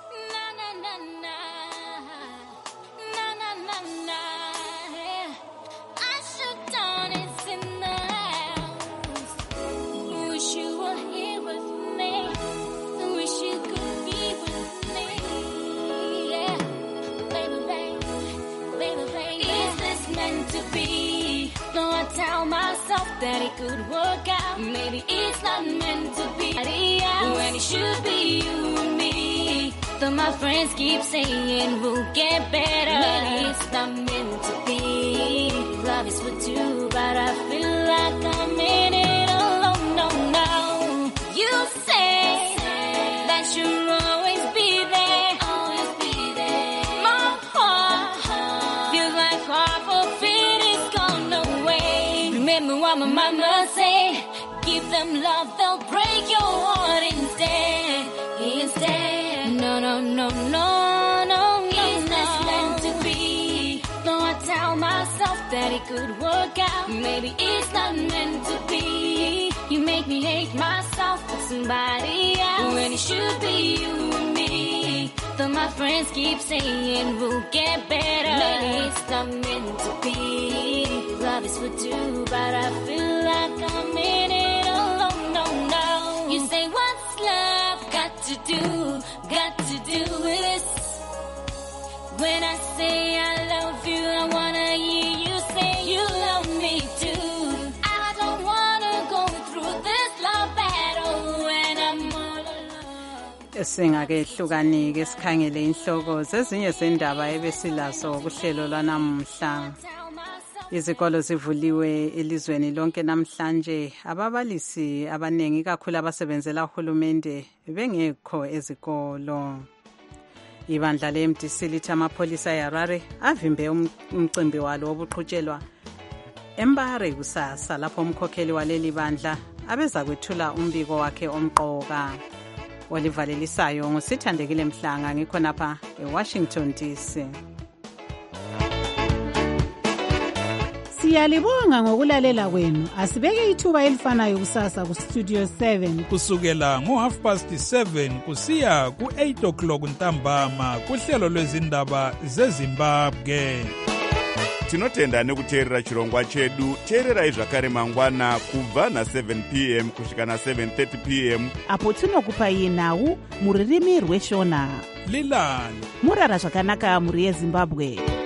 That it could work out. Maybe it's not meant to be when it should be you and me. Though my friends keep saying we'll get better, maybe it's not meant to be. Love is for two, but I feel like I'm in it alone. No, no. You say that you'll always be there, always be there. My heart feels like half of it is gone away. Remember what my mama said, give them love, they'll break your heart instead, instead. No, no, no, no, no, it's not meant to be. Though I tell myself that it could work out, maybe it's not meant to be. You make me hate myself for somebody else, when it should be you and me. Though my friends keep saying we'll get better, maybe it's not meant to be. Love is for two, but I feel like I'm in it alone. No, no. You say what's love got to do, got to do with this? When I say I love you, I wanna hear you say you love me too. I don't wanna go through this love battle when I'm all alone. Singake hlukani ke sikhangele inhloko zezinye zendaba ebesilazo kuhlelo lwanamhla. Izikolo zivuliwe elizweni lonke namhlanje, ababalisi abanengi kakhulu abasebenzela uhulumende bengekho ezikolo. Ibandla le-M D C lithi amapholisa eHarare avimbe umcimbi walo wobuqhutshelwa eMbare kusasa, lapho umkhokheli waleli bandla abeza kwethula umbiko wakhe omqoka. Olivalelisayo ngusithandekile Mhlanga, ngikho napha eWashington D C. Siyalibonga ngokulalela kwenu. Asibeke ithuba elifanayo kusasa ku Studio seven kusukela ngo half past seven kusiya ku eight o'clock ntambama kuhlelo lwezindaba zeZimbabwe. Tinotenda nekuteerera chirongwa chedu. Teererai zvakare mangwana kubva na seven p m kusvika na seven thirty p m apo tinokupai nhau muririmi rweshona. Lilani murara zvakanaka muri yeZimbabwe.